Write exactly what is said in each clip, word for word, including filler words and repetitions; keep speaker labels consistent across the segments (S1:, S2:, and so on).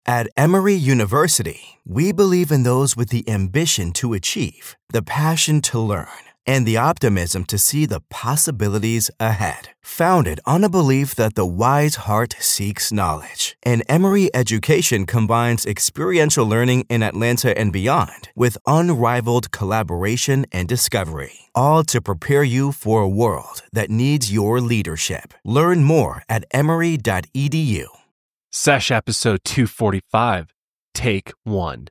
S1: At Emory University, we believe in those with the ambition to achieve, the passion to learn, and the optimism to see the possibilities ahead. Founded on a belief that the wise heart seeks knowledge, and Emory education combines experiential learning in Atlanta and beyond with unrivaled collaboration and discovery, all to prepare you for a world that needs your leadership. Learn more at emory dot e d u.
S2: Sesh episode two forty-five, take one.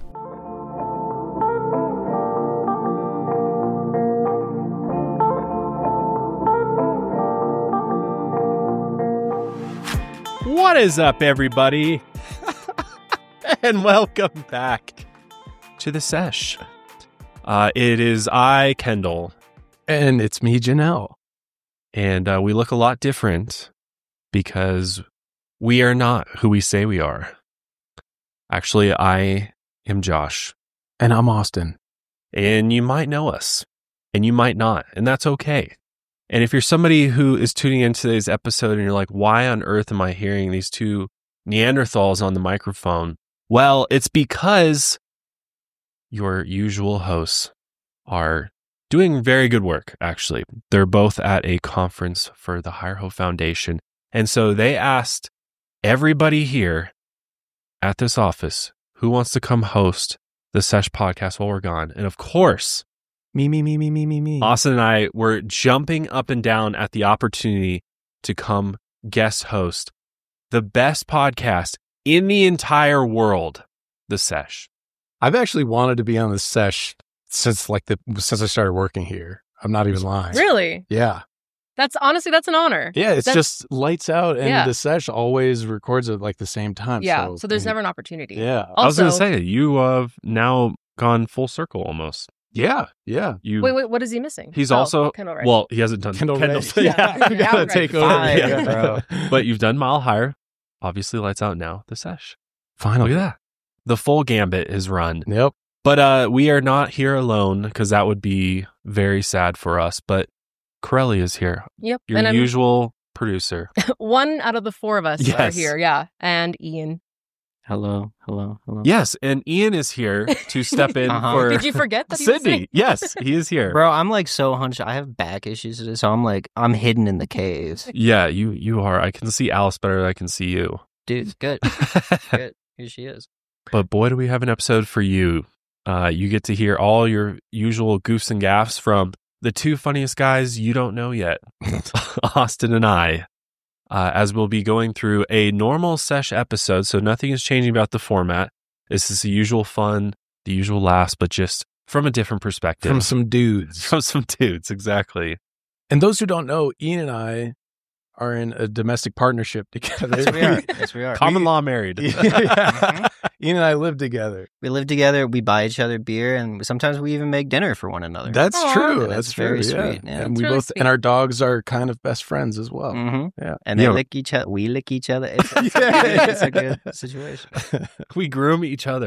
S2: What is up, everybody? And welcome back to the Sesh. Uh, it is I, Kendall.
S3: And it's me, Janelle.
S2: And uh, we look a lot different because we are not who we say we are. Actually, I am Josh.
S3: And I'm Austin.
S2: And you might know us, and you might not, and that's okay. And if you're somebody who is tuning into today's episode and you're like, why on earth am I hearing these two Neanderthals on the microphone? Well, it's because your usual hosts are doing very good work, actually. They're both at a conference for the Higher Hope Foundation. And so they asked everybody here at this office who wants to come host the Sesh podcast while we're gone. And of course,
S3: Me, me, me, me, me, me, me.
S2: Austin and I were jumping up and down at the opportunity to come guest host the best podcast in the entire world, the Sesh.
S3: I've actually wanted to be on the Sesh since like the since I started working here. I'm not even lying.
S4: Really?
S3: Yeah.
S4: That's honestly, that's an honor.
S3: Yeah, it's
S4: That's,
S3: just lights out, and
S4: yeah.
S3: the Sesh always records at like the same time.
S4: Yeah,
S3: so,
S4: so there's
S3: I mean,
S4: never an opportunity.
S3: Yeah.
S4: Also,
S2: I was going to say, you have now gone full circle almost.
S3: Yeah, yeah.
S2: You,
S4: wait, wait, what is he missing?
S2: He's
S4: Oh,
S2: also,
S4: Kendall Ray.
S2: well, he hasn't done
S3: Kendall
S2: Kendall.
S3: Ray.
S4: Yeah.
S3: You gotta
S4: Outright
S3: take over.
S4: fire,
S3: Yeah.
S4: bro.
S2: But you've done Mile Higher. Obviously, lights out now, the Sesh.
S3: Finally.
S2: Look at that. The full gambit is run.
S3: Yep.
S2: But uh, we are not here alone because that would be very sad for us. But Corelli is here,
S4: Yep.
S2: your
S4: and I'm-
S2: usual producer.
S4: one out of the four of us are
S2: Yes.
S4: here. Yeah. And Ian.
S5: Hello, hello, hello.
S2: Yes, and Ian is here to step in
S5: Uh-huh.
S2: for
S4: Did you forget that he was
S2: Sydney.
S4: saying-
S2: Yes, he is here.
S5: Bro, I'm like so hunched. I have back issues today, so I'm like, I'm hidden in the caves.
S2: Yeah, you you are. I can see Alice better than I can see you.
S5: Dude, good. Good. Here she is.
S2: But boy, do we have an episode for you. Uh, you get to hear all your usual goofs and gaffs from the two funniest guys you don't know yet, Austin and I, uh, as we'll be going through a normal Sesh episode. So nothing is changing about the format. This is the usual fun, the usual laughs, but just from a different perspective.
S3: From some dudes.
S2: From some dudes, exactly.
S3: And those who don't know, Ian and I are in a domestic partnership together.
S5: Yes, we are. Yes, we are.
S2: Common law married.
S3: Yeah. Ian and I live together.
S5: We live together, we buy each other beer, and sometimes we even make dinner for one another.
S3: That's
S4: Aw.
S3: true.
S5: And
S3: That's,
S5: that's
S3: true.
S5: very
S3: yeah.
S5: sweet, yeah.
S3: And
S4: It's
S3: we
S4: really
S3: both
S4: sweet.
S3: and our dogs are kind of best friends as well.
S5: hmm
S3: Yeah.
S5: And they
S2: Yeah.
S5: lick each other. We lick each other. It's, it's,
S3: Yeah,
S5: a, good,
S3: yeah.
S5: it's a good situation.
S2: We groom each other.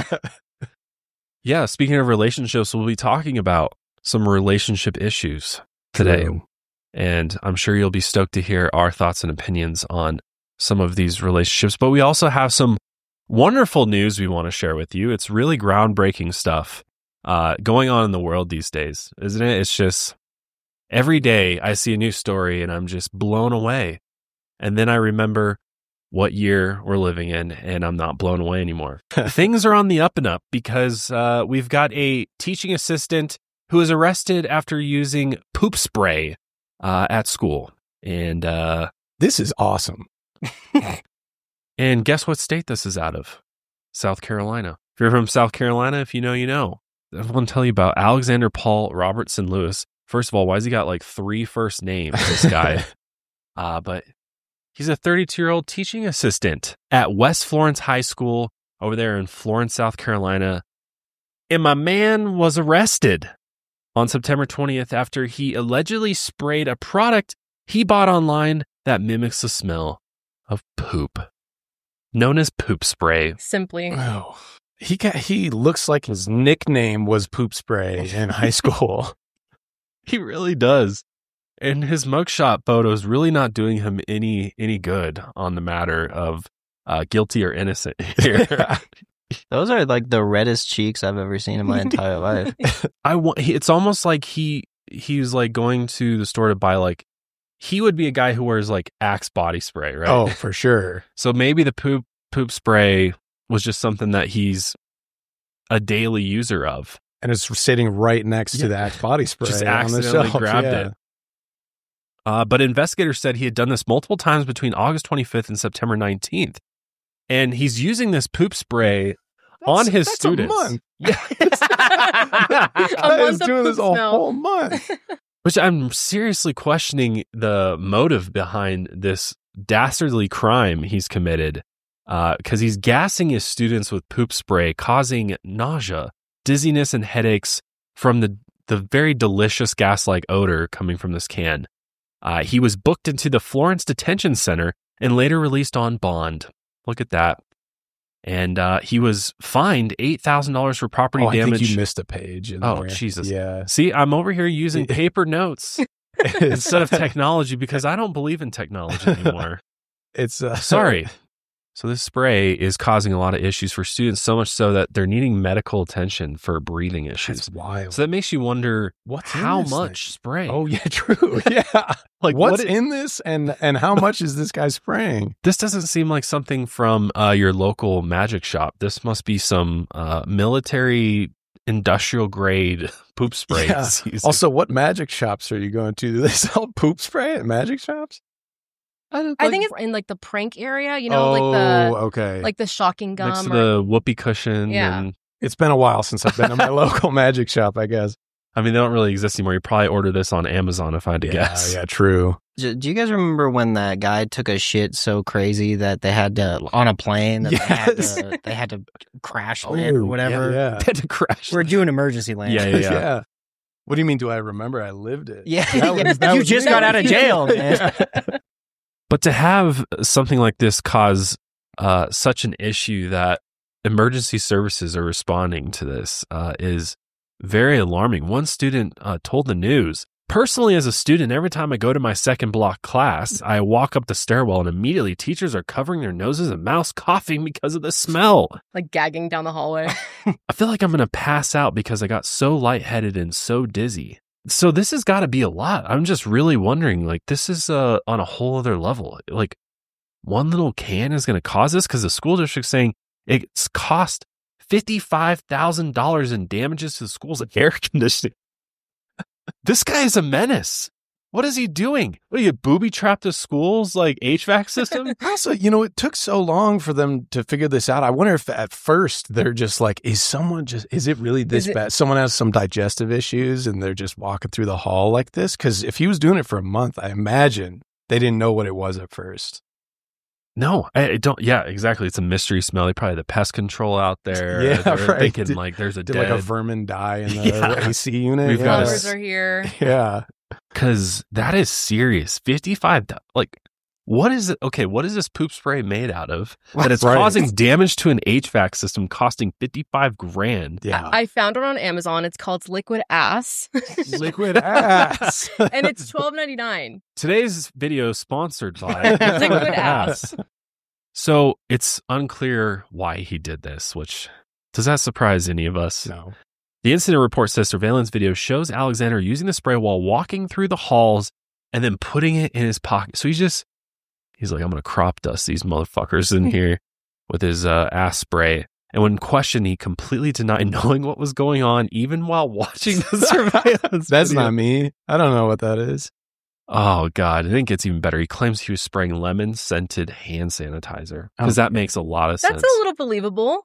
S2: Yeah, speaking of relationships, we'll be talking about some relationship issues today.
S3: True.
S2: And I'm sure you'll be stoked to hear our thoughts and opinions on some of these relationships. But we also have some wonderful news we want to share with you. It's really groundbreaking stuff uh, going on in the world these days, isn't it? It's just every day I see a new story and I'm just blown away. And then I remember what year we're living in, and I'm not blown away anymore. Things are on the up and up because uh, we've got a teaching assistant who was arrested after using poop spray uh, at school. And uh,
S3: This is awesome.
S2: and guess what state this is out of? South Carolina. If you're from South Carolina, if you know, you know. I want to tell you about Alexander Paul Robertson Lewis. First of all, why has he got like three first names, this guy? uh, but he's a thirty-two-year-old teaching assistant at West Florence High School over there in Florence, South Carolina. And my man was arrested on September twentieth after he allegedly sprayed a product he bought online that mimics the smell of poop, known as poop spray.
S4: Simply.
S3: Oh, he got, he looks like his nickname was Poop Spray in high school.
S2: He really does. And his mugshot photo is really not doing him any any good on the matter of uh, guilty or innocent here.
S5: Those are like the reddest cheeks I've ever seen in my entire life.
S2: I want. It's almost like he he's like going to the store to buy like. He would be a guy who wears like Axe body spray, right?
S3: Oh, for sure.
S2: So maybe the poop poop spray was just something that he's a daily user of.
S3: And it's sitting right next
S2: Yeah.
S3: to the Axe body spray.
S2: Just
S3: on the
S2: accidentally
S3: shelf.
S2: grabbed
S3: yeah.
S2: it. Uh, but investigators said he had done this multiple times between August twenty-fifth and September nineteenth. And he's using this poop spray on
S3: That's-
S2: his
S3: that's
S2: students.
S3: A month.
S2: Yeah.
S3: I was
S4: month of
S3: doing this
S4: poop
S3: a
S4: smell.
S3: whole month.
S2: Which I'm seriously questioning the motive behind this dastardly crime he's committed. Because uh, he's gassing his students with poop spray, causing nausea, dizziness, and headaches from the, the very delicious gas-like odor coming from this can. Uh, he was booked into the Florence Detention Center and later released on bond. Look at that. And uh, he was fined eight thousand dollars for property
S3: Oh, I
S2: damage.
S3: think you missed a page. In
S2: Oh,
S3: there.
S2: Jesus.
S3: Yeah.
S2: See, I'm over here using paper notes instead of
S3: It's-
S2: technology because I don't believe in technology anymore.
S3: It's uh,
S2: Sorry. So this spray is causing a lot of issues for students, so much so that they're needing medical attention for breathing issues.
S3: It's wild.
S2: So that makes you wonder
S3: What's in
S2: how
S3: this
S2: much
S3: thing?
S2: spray.
S3: Oh yeah, true. Yeah.
S2: like
S3: What's
S2: what i-
S3: in this, and and how much is this guy spraying?
S2: This doesn't seem like something from uh, your local magic shop. This must be some uh, military industrial grade poop spray.
S3: Yeah.
S2: he's using.
S3: Also, what magic shops are you going to? Do they sell poop spray at magic shops?
S2: I, don't-
S4: I
S2: like,
S4: think it's in like the prank area, you know,
S3: oh,
S4: like the
S3: okay.
S4: like the shocking gum.
S2: next to
S4: or-
S2: the whoopee cushion.
S4: Yeah.
S2: And
S3: It's been a while since I've been to my local magic shop. I guess.
S2: I mean, they don't really exist anymore. You probably order this on Amazon if I had to
S3: yeah,
S2: guess.
S3: yeah, true.
S5: Do do you guys remember when that guy took a shit so crazy that they had to on a plane that
S3: Yes.
S5: they, had to, they had to crash it or
S3: Oh,
S5: whatever?
S3: Yeah,
S2: They had to crash.
S5: We're doing emergency
S2: Yeah,
S5: landing.
S2: yeah, yeah.
S3: What do you mean? Do I remember? I lived it.
S5: Yeah,
S3: That
S5: yeah.
S3: was- that
S5: you
S3: was
S5: just
S3: me.
S5: got out of jail, man.
S2: But to have something like this cause uh, such an issue that emergency services are responding to this uh, is very alarming. One student uh, told the news, personally, as a student, every time I go to my second block class, I walk up the stairwell and immediately teachers are covering their noses and mouths coughing because of the smell.
S4: like gagging down the hallway.
S2: I feel like I'm going to pass out because I got so lightheaded and so dizzy. So this has got to be a lot. I'm just really wondering, like, this is uh, on a whole other level. Like, one little can is going to cause this because the school district's saying it's cost fifty-five thousand dollars in damages to the school's air conditioning. This guy is a menace. What is he doing? What, are you booby trapped the school's, like, H V A C system?
S3: Also, you know, it took so long for them to figure this out. I wonder if at first they're just like, is someone just, is it really this
S4: Is it-
S3: bad? Someone has some digestive issues and they're just walking through the hall like this? Because if he was doing it for a month, I imagine they didn't know what it was at first.
S2: No, I, I don't. Yeah, exactly. It's a mystery smell. They probably had the pest control out there.
S3: Yeah,
S2: They're
S3: right.
S2: thinking
S3: Did-
S2: like there's a
S3: Did
S2: dead
S3: like a vermin die in the
S2: Yeah.
S3: A C unit?
S2: We've got a
S4: Colors
S2: s-
S4: are here.
S3: Yeah.
S2: because that is serious. fifty-five. Like, what is it? Okay, what is this poop spray made out of that it's
S3: Right.
S2: causing damage to an H V A C system, costing fifty-five grand?
S3: Yeah.
S4: I found it on Amazon. It's called Liquid Ass,
S3: Liquid ass.
S4: and it's twelve ninety nine.
S2: Today's video is sponsored by
S4: Liquid Ass.
S2: So it's unclear why he did this. Which does that surprise any of us?
S3: No.
S2: The incident report says surveillance video shows Alexander using the spray while walking through the halls and then putting it in his pocket. So he's just, he's like, I'm going to crop dust these motherfuckers in here with his uh, ass spray. And when questioned, he completely denied knowing what was going on, even while watching the surveillance
S3: That's
S2: video.
S3: not me. I don't know what that is.
S2: Oh, God. I think it gets even better. He claims he was spraying lemon-scented hand sanitizer because that
S3: Okay.
S2: makes a lot of
S4: That's
S2: sense.
S4: a little believable.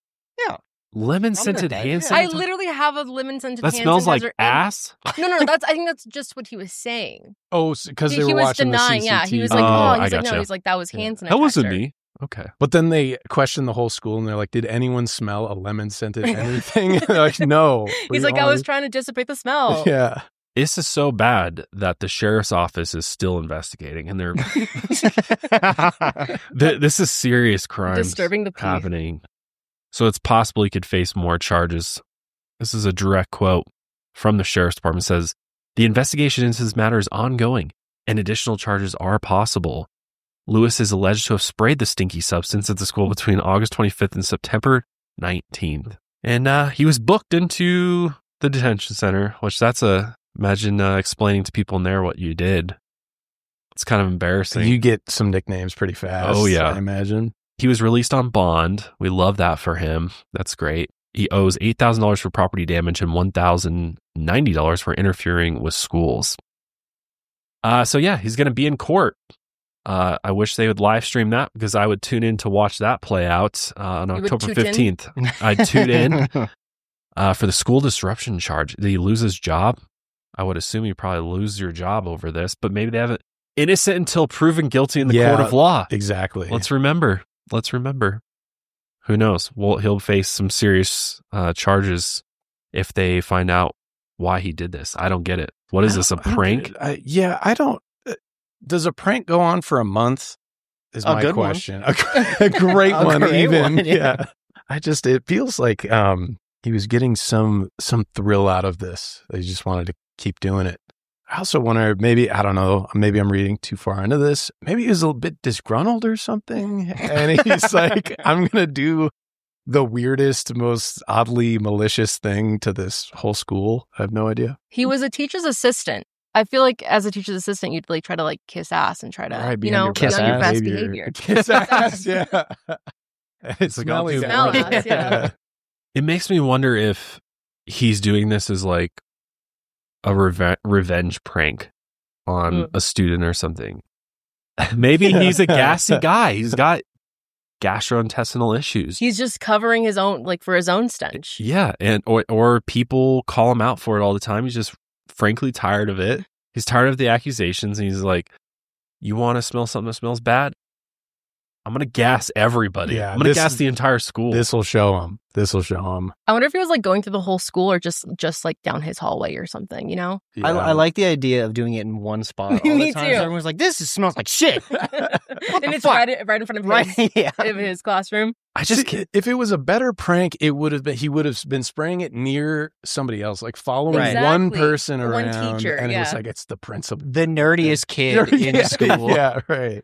S2: Lemon-scented
S5: that,
S2: hand
S5: yeah.
S2: sanitizer?
S4: I literally have a lemon scented
S2: that
S4: hand
S2: smells like
S4: sanitizer in-
S2: ass?
S4: No, no, no. That's I think that's just what he was saying.
S3: Oh, because
S4: He,
S3: they were
S4: he was
S3: watching
S4: denying.
S3: the
S4: Yeah,
S3: C C T V.
S4: he was like,
S2: Oh,
S4: oh,
S2: I
S4: he's like,
S2: gotcha.
S4: no, he's like, that was hand sanitizer.
S2: That wasn't me. Okay.
S3: But then they questioned the whole school and they're like, did anyone smell a lemon scented anything? They're like, no.
S4: He's
S3: We
S4: like, I was
S3: only-"
S4: trying to dissipate the smell.
S3: Yeah.
S2: This is so bad that the sheriff's office is still investigating, and they're th- this is serious crime
S4: Disturbing the peace.
S2: happening. So it's possible he could face more charges. This is a direct quote from the sheriff's department. It says the investigation into this matter is ongoing, and additional charges are possible. Lewis is alleged to have sprayed the stinky substance at the school between August twenty-fifth and September nineteenth. And uh, he was booked into the detention center, which that's a, imagine uh, explaining to people in there what you did. It's kind of embarrassing.
S3: You get some nicknames pretty fast.
S2: Oh, yeah.
S3: I imagine.
S2: He was released on bond. We love that for him. That's great. He owes eight thousand dollars for property damage and one thousand ninety dollars for interfering with schools. Uh, so yeah, he's going to be in court. Uh, I wish they would live stream that because I would tune in to watch that play out uh, on
S4: You would
S2: October
S4: toot in?
S2: fifteenth. I'd tune in uh, for the school disruption charge. Did he lose his job? I would assume you probably lose your job over this, but maybe they haven't. Innocent until proven guilty in the
S3: Yeah,
S2: court of law.
S3: Exactly.
S2: Let's remember. Let's remember. Who knows? Well, he'll face some serious uh, charges if they find out why he did this. I don't get it. What is
S3: I
S2: this, a
S3: don't- I don't
S2: prank?
S3: get it. I- yeah, I don't. uh, Does a prank go on for a month? Is
S5: A
S3: my
S5: good one.
S3: question. A, a great
S5: A
S3: one,
S5: great
S3: even.
S5: one,
S3: yeah.
S5: yeah.
S3: I just, it feels like um, he was getting some some thrill out of this. He just wanted to keep doing it. I also wonder, maybe, I don't know, maybe I'm reading too far into this. Maybe he was a little bit disgruntled or something. And he's like, I'm going to do the weirdest, most oddly malicious thing to this whole school. I have no idea.
S4: He was a teacher's assistant. I feel like as a teacher's assistant, you'd like try to like kiss ass and try to,
S3: Right, be
S4: you
S3: on
S4: know,
S3: your
S4: be
S5: best
S4: on your best
S3: behavior.
S4: behavior.
S3: Kiss ass, yeah. It's
S2: like, I'll
S3: smelly
S2: do
S3: down
S4: Smell
S3: there.
S4: ass, yeah.
S2: It makes me wonder if he's doing this as like a reve- revenge prank on
S4: Mm.
S2: a student or something. Maybe he's a gassy guy. He's got gastrointestinal issues.
S4: He's just covering his own, like for his own stench.
S2: Yeah, and or or people call him out for it all the time. He's just frankly tired of it. He's tired of the accusations, and he's like, "You want to smell something that smells bad? I'm gonna gas everybody.
S3: Yeah,
S2: I'm gonna
S3: this-
S2: gas the entire school."
S3: This will show him. This will show him.
S4: I wonder if he was like going through the whole school or just just like down his hallway or something, you know?
S5: I, I like the idea of doing it in one spot. All
S4: Me
S5: the time,
S4: too.
S5: so everyone's like, "This is, smells like shit."
S4: and it's
S5: fuck?
S4: right, right in front of his,
S5: Right? Yeah.
S4: of his classroom.
S2: I just
S3: See, if it was a better prank, it would have been he would have been spraying it near somebody else, like following
S5: Right.
S3: one
S4: Exactly.
S3: person
S4: One
S3: around,
S4: teacher,
S3: and it was
S4: yeah.
S3: like it's the principal.
S5: The nerdiest kid in
S3: yeah,
S5: school.
S3: Yeah, right.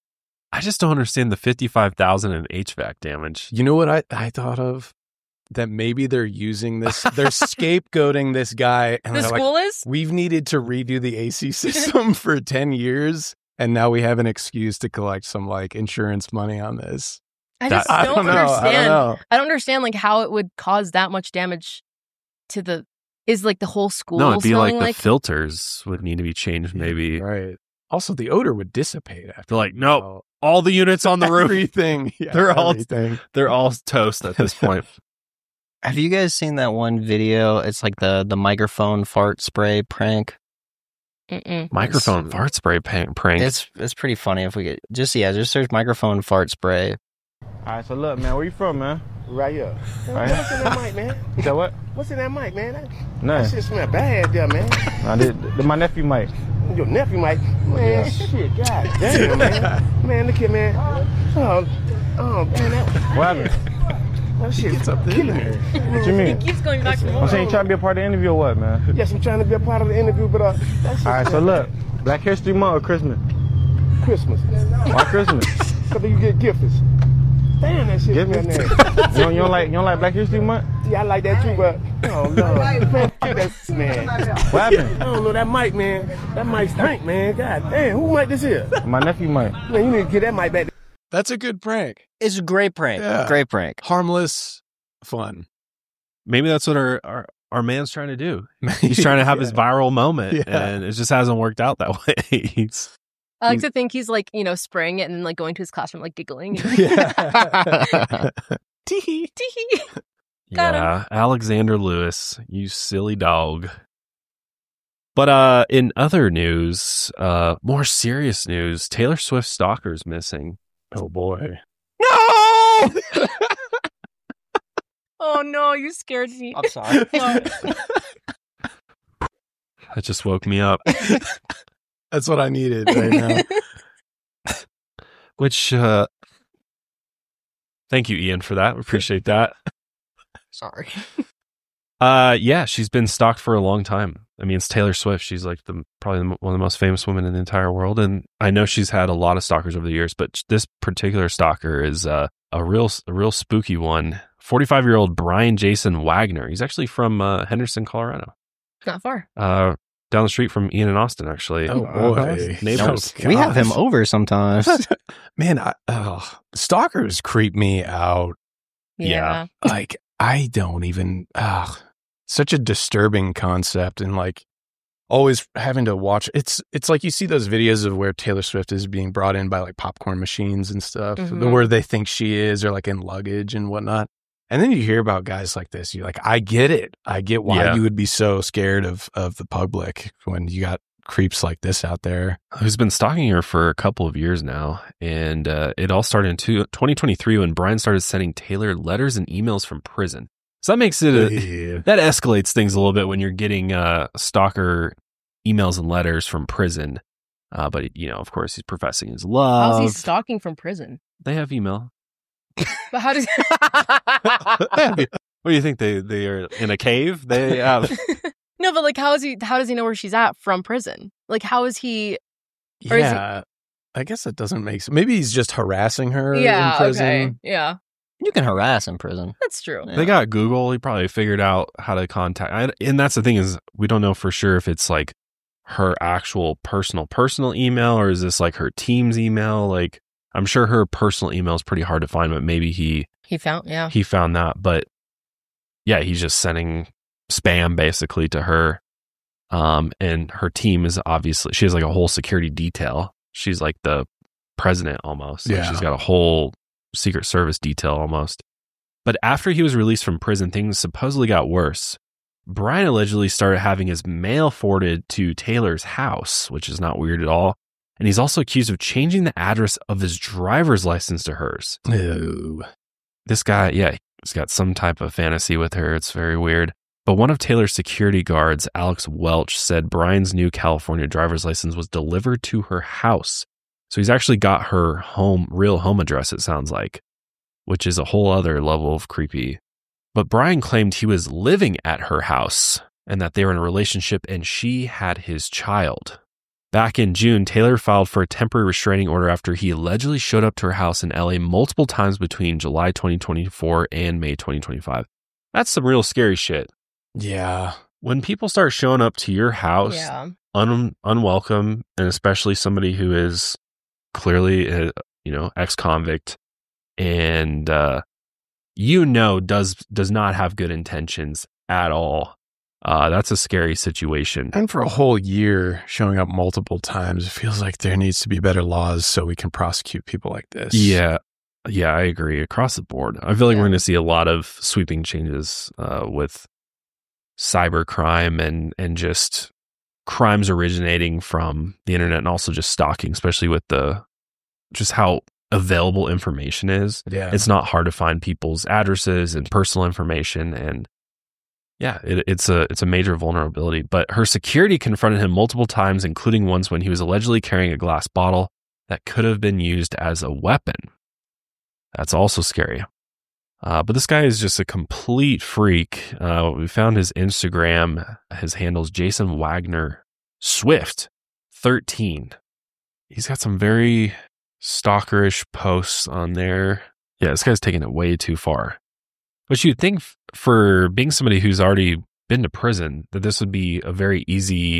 S2: I just don't understand the fifty-five thousand in H V A C damage.
S3: You know what I, I thought of? That maybe they're using this, they're scapegoating this guy, and
S4: The
S3: they're like,
S4: school is?
S3: we've needed to redo the A C system for ten years, and now we have an excuse to collect some like insurance money on this.
S4: I
S2: That-
S4: just
S3: I
S4: don't,
S3: don't know. I
S4: understand.
S3: don't know.
S4: I don't understand like how it would cause that much damage to the is like the whole school.
S2: No, it'd be like
S4: smelling
S2: the
S4: like
S2: filters would need to be changed. Maybe
S3: Right. Also, the odor would dissipate after.
S2: they're like, no,
S3: Oh,
S2: all the units on the roof,
S3: everything. Yeah,
S2: They're all-
S3: everything.
S2: they're all toast at this point.
S5: Have you guys seen that one video? It's like the the microphone fart spray prank.
S4: Mm-mm.
S2: Microphone fart spray prank. prank.
S5: It's it's pretty funny if we get just yeah, just search microphone fart spray.
S6: All right, so look, man, where you from, man?
S7: Right here.
S6: Right
S7: What's in that mic, man?
S6: You said what?
S7: What's in that mic, man? That, that
S6: Nothing.
S7: shit smell bad there, man.
S6: Nah, this, this my nephew, Mike.
S7: Your nephew mic. Man, shit, god damn, man. Man, look here, man. Oh, oh, man, that,
S6: What happened?
S7: that shit's killing me.
S6: What you
S4: He
S6: mean?
S4: keeps going back and
S6: I'm
S4: forth.
S6: saying you trying to be a part of the interview or what, man?
S7: Yes, I'm trying to be a part of the interview, but uh, that shit
S6: All right, so
S7: smell
S6: look, Black History Month or Christmas?
S7: bad. Christmas.
S6: Why Christmas?
S7: So you get gifts. Damn, that shit
S6: Give
S7: smell
S6: me.
S7: nasty.
S6: You don't, you don't like you don't like Black History Month?
S7: Yeah, I like that too, but oh no, man, fuck that man.
S6: What happened?
S7: I don't know that mic, man. That mic stink, man. God damn, who mic this is?
S6: My nephew, Mike.
S7: Man, you need to get that mic back.
S3: That's a good prank.
S5: It's a great prank.
S3: Yeah.
S5: Great prank.
S3: Harmless, fun.
S2: Maybe that's what our, our our man's trying to do. He's trying to have his viral moment,
S3: Yeah.
S2: and it just hasn't worked out that way. He's-
S4: I like to think he's like, you know, spraying it and then like going to his classroom like giggling.
S3: Yeah.
S4: Tee-hee. Tee-hee. Got him.
S2: yeah, Alexander Lewis, you silly dog. But uh, in other news, uh, more serious news, Taylor Swift stalker's missing.
S3: Oh boy.
S2: No!
S4: Oh no, you scared me.
S5: I'm sorry.
S2: That just woke me up.
S3: That's what I needed right now.
S2: Which, uh, thank you, Ian, for that. We appreciate that.
S5: Sorry.
S2: Uh, yeah, she's been stalked for a long time. I mean, it's Taylor Swift. She's like the probably the, one of the most famous women in the entire world, and I know she's had a lot of stalkers over the years. But this particular stalker is uh, a real, a real spooky one. forty-five-year-old Brian Jason Wagner. He's actually from uh, Henderson, Colorado.
S4: Not far.
S2: Uh, down the street from Ian and Austin, actually.
S3: Oh, boy.
S2: Neighbors.
S3: Oh,
S5: We have him
S3: gosh.
S5: over sometimes.
S3: Man, I, oh, stalkers creep me out.
S2: Yeah.
S3: Like, I don't even, ugh, such a disturbing concept. And like, always having to watch, it's it's like you see those videos of where Taylor Swift is being brought in by like popcorn machines and stuff,
S4: Mhm.
S3: where they think she is, or like in luggage and whatnot. And then you hear about guys like this. You're like, I get it. I get why
S2: Yeah.
S3: you would be so scared of of the public when you got creeps like this out there.
S2: Who's been stalking her for a couple of years now. And uh, it all started in two, twenty twenty-three when Brian started sending Taylor letters and emails from prison. So that makes it, a,
S3: Yeah.
S2: that escalates things a little bit when you're getting uh, stalker emails and letters from prison. Uh, but, you know, of course, he's professing his love.
S4: How's he stalking from prison?
S2: They have email.
S4: But how does
S2: What do you think? They they are in a cave? They have.
S4: No, but like how is he how does he know where she's at from prison? Like how is he Or is he-
S3: Yeah. I guess that doesn't make sense. Maybe he's just harassing her
S4: Yeah,
S3: in prison.
S4: okay. Yeah.
S5: You can harass in prison.
S4: That's true.
S5: Yeah.
S2: They got Google. He probably figured out how to contact. I, and that's the thing is, we don't know for sure if it's like her actual personal personal email or is this like her team's email. Like I'm sure her personal email is pretty hard to find, but maybe he
S4: He found yeah.
S2: he found that. But yeah, he's just sending spam basically to her. Um, and her team is obviously she has like a whole security detail. She's like the president almost. Like,
S3: Yeah.
S2: she's got a whole Secret Service detail almost. But after he was released from prison, things supposedly got worse. Brian allegedly started having his mail forwarded to Taylor's house, which is not weird at all. And he's also accused of changing the address of his driver's license to hers.
S3: Ew.
S2: This guy, yeah, he's got some type of fantasy with her. It's very weird. But one of Taylor's security guards, Alex Welch, said Brian's new California driver's license was delivered to her house. So he's actually got her home, real home address, it sounds like, which is a whole other level of creepy. But Brian claimed he was living at her house and that they were in a relationship and she had his child. Back in June, Taylor filed for a temporary restraining order after he allegedly showed up to her house in L A multiple times between July twenty twenty-four and May twenty twenty-five. That's some real scary shit.
S3: Yeah.
S2: When people start showing up to your house
S4: Yeah.
S2: un- unwelcome, and especially somebody who is clearly a, you know, ex-convict and uh, you know does does not have good intentions at all. Uh, that's a scary situation.
S3: And for a whole year showing up multiple times, it feels like there needs to be better laws so we can prosecute people like this.
S2: Yeah. Yeah, I agree. Across the board. I feel like
S4: Yeah.
S2: we're going to see a lot of sweeping changes uh, with cyber crime and, and just crimes originating from the internet and also just stalking, especially with the just how available information is.
S3: Yeah.
S2: It's not hard to find people's addresses and personal information. And yeah, it, it's a it's a major vulnerability. But her security confronted him multiple times, including once when he was allegedly carrying a glass bottle that could have been used as a weapon. That's also scary. Uh, but this guy is just a complete freak. Uh, we found his Instagram. His handle's Jason Wagner Swift thirteen. He's got some very stalkerish posts on there. Yeah, this guy's taking it way too far. But you'd think f- for being somebody who's already been to prison, that this would be a very easy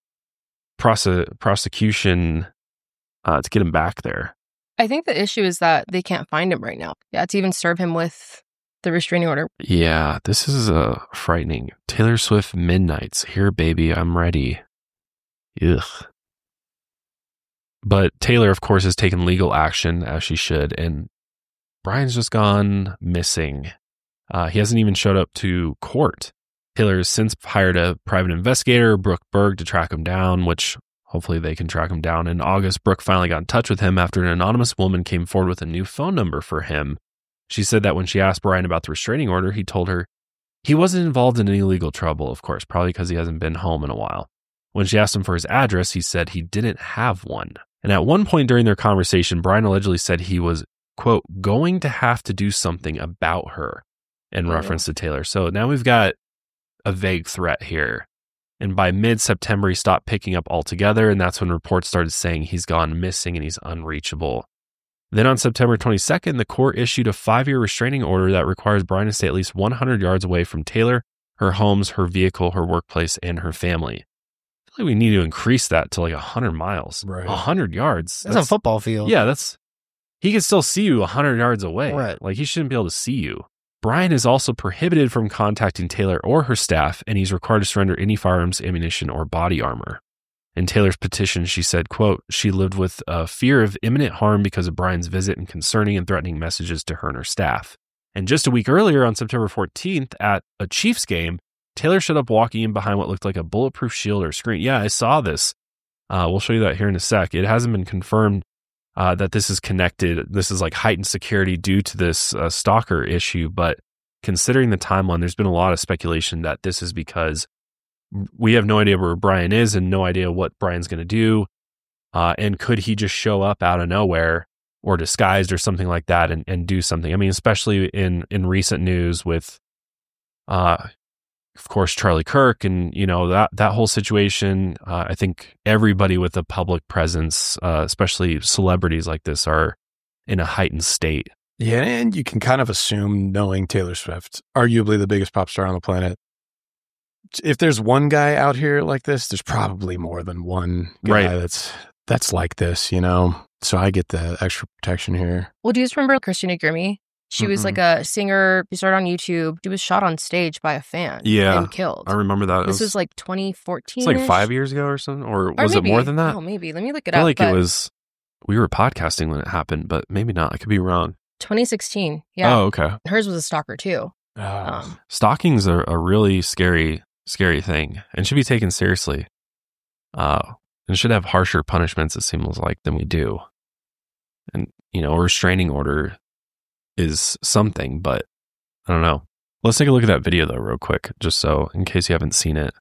S2: prose- prosecution uh, to get him back there.
S4: I think the issue is that they can't find him right now. Yeah, to even serve him with the restraining order.
S2: Yeah, this is uh, frightening. Taylor Swift Midnights. Here, baby, I'm ready. Ugh. But Taylor, of course, has taken legal action, as she should, and Brian's just gone missing. Uh, he hasn't even showed up to court. Taylor has since hired a private investigator, Brooke Berg, to track him down, which hopefully they can track him down. In August, Brooke finally got in touch with him after an anonymous woman came forward with a new phone number for him. She said that when she asked Brian about the restraining order, he told her he wasn't involved in any legal trouble, of course, probably because he hasn't been home in a while. When she asked him for his address, he said he didn't have one. And at one point during their conversation, Brian allegedly said he was, quote, going to have to do something about her in
S4: Oh.
S2: reference to Taylor. So now we've got a vague threat here. And by mid-September, he stopped picking up altogether, and that's when reports started saying he's gone missing and he's unreachable. Then on September twenty-second, the court issued a five-year restraining order that requires Brian to stay at least one hundred yards away from Taylor, her homes, her vehicle, her workplace, and her family. I feel like we need to increase that to like one hundred miles.
S3: Right.
S2: one hundred yards.
S5: That's, a football field.
S2: Yeah, that's... He can still see you one hundred yards away.
S5: Right.
S2: Like, he shouldn't be able to see you. Brian is also prohibited from contacting Taylor or her staff, and he's required to surrender any firearms, ammunition, or body armor. In Taylor's petition, she said, quote, she lived with a fear of imminent harm because of Brian's visit and concerning and threatening messages to her and her staff. And just a week earlier, on September fourteenth, at a Chiefs game, Taylor showed up walking in behind what looked like a bulletproof shield or screen. Yeah, I saw this. Uh, we'll show you that here in a sec. It hasn't been confirmed uh, that this is connected. This is like heightened security due to this uh, stalker issue. But considering the timeline, there's been a lot of speculation that this is because we have no idea where Brian is and no idea what Brian's going to do. Uh, and could he just show up out of nowhere or disguised or something like that and, and do something? I mean, especially in, in recent news with, uh, of course, Charlie Kirk and, you know, that, that whole situation. Uh, I think everybody with a public presence, uh, especially celebrities like this, are in a heightened state.
S3: Yeah, and you can kind of assume, knowing Taylor Swift, arguably the biggest pop star on the planet, if there's one guy out here like this, there's probably more than one guy
S2: Right.
S3: that's that's like this, you know? So I get the extra protection here.
S4: Well, do you just remember Christina Grimmie? She was
S3: Mm-mm.
S4: like a singer. She started on YouTube. She was shot on stage by a fan
S2: Yeah,
S4: and killed.
S2: I remember that. It
S4: This
S2: was,
S4: was like twenty fourteen.
S2: it's like five years ago or something, or
S4: Or
S2: was
S4: maybe,
S2: it more than that?
S4: Oh, maybe. Let me look
S2: I
S4: it
S2: feel
S4: up.
S2: like it
S4: but
S2: was, we were podcasting when it happened, but maybe not. I could be wrong.
S4: twenty sixteen. Yeah.
S2: Oh, okay.
S4: Hers was a stalker too.
S3: Ah.
S4: Um,
S2: Stalking's a, a really scary, scary thing and should be taken seriously. Uh, and should have harsher punishments, it seems like, than we do. And, you know, a restraining order is something, but I don't know. Let's take a look at that video, though, real quick, just so, in case you haven't seen it.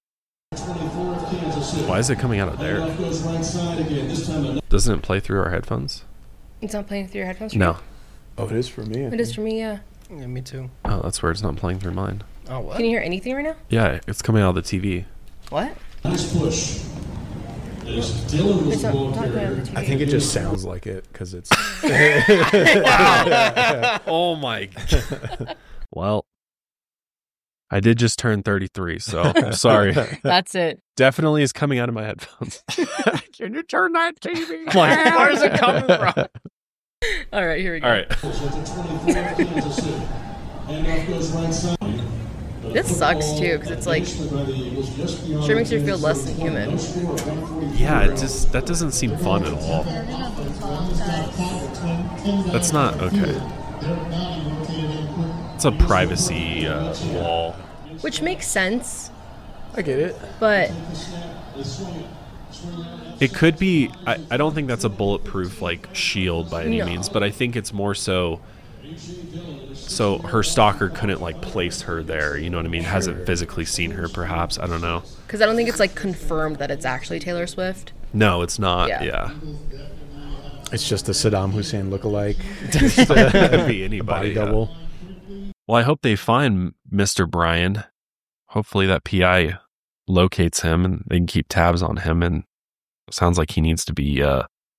S2: Why is it coming out of there? Doesn't it play through our headphones?
S4: it's not playing through your headphones?
S2: No.
S3: Oh, it is for me.
S4: It is for me, yeah.
S5: Yeah, me too.
S2: Oh, that's where it's not playing through mine.
S5: Oh, what?
S4: Can you hear anything right now?
S2: Yeah, it's coming out of the T V.
S4: What?
S8: Nice push.
S4: It's not, it's not coming out of the T V.
S3: I think it just sounds like it because it's.
S2: Oh my God. Well, I did just turn thirty-three, so I'm sorry.
S4: That's it.
S2: Definitely is coming out of my headphones.
S3: Can you turn that T V?
S2: I'm like, where's it coming from?
S4: All right, here we go.
S2: All right.
S4: This sucks too, because it's like, sure makes you feel less than human.
S2: Yeah, it just, that doesn't seem fun at all. That's not okay. It's a privacy uh, wall.
S4: Which makes sense,
S3: I get it.
S4: but
S2: It could be, I, I don't think that's a bulletproof like shield by any
S4: No.
S2: means, but I think it's more so so her stalker couldn't like place her there, you know what I mean? Hasn't physically seen her perhaps, I don't know.
S4: because I don't think it's like confirmed that it's actually Taylor Swift.
S2: No, it's not.
S4: Yeah.
S2: Yeah.
S3: It's just a Saddam Hussein lookalike.
S2: It could be
S3: A
S2: anybody.
S3: body
S2: yeah.
S3: double.
S2: Well, I hope they find Mister Brian. Hopefully that P I locates him and they can keep tabs on him, and it sounds like he needs to be uh,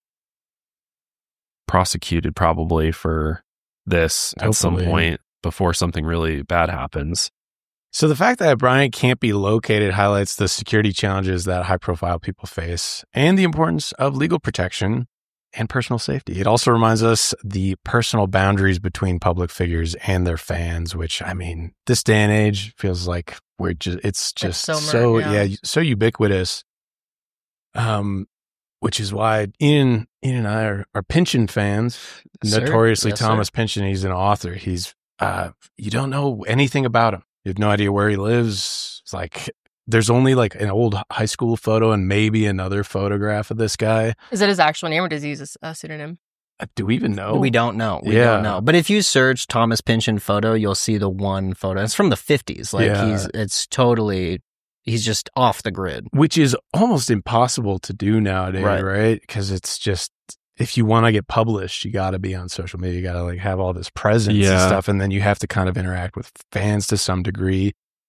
S2: prosecuted probably for this at some
S3: Hopefully.
S2: point before something really bad happens.
S3: So the fact that Brian can't be located highlights the security challenges that high-profile people face and the importance of legal protection and personal safety. It also reminds us the personal boundaries between public figures and their fans, which, I mean, this day and age feels like we're just, it's just
S4: so
S3: so,
S4: mer- yeah.
S3: yeah, so ubiquitous. Um, which is why Ian, Ian and I are, are Pynchon fans.
S5: Sir.
S3: Notoriously,
S5: Yes, sir.
S3: Thomas Pynchon, he's an author. He's, uh, you don't know anything about him. You have no idea where he lives. It's like, there's only like an old high school photo and maybe another photograph of this guy.
S4: Is that his actual name or does he use a, a pseudonym?
S3: Uh, Do we even know?
S5: We don't know. We
S3: Yeah.
S5: don't know. But if you search Thomas Pynchon photo, you'll see the one photo. It's from the fifties. Like
S3: Yeah.
S5: he's, it's totally, he's just off the grid.
S3: Which is almost impossible to do nowadays,
S5: Right.
S3: right? Because it's just, if you want to get published, you got to be on social media. You got to like have all this presence and
S2: Yeah.
S3: stuff. And then you have to kind of interact with fans to some degree.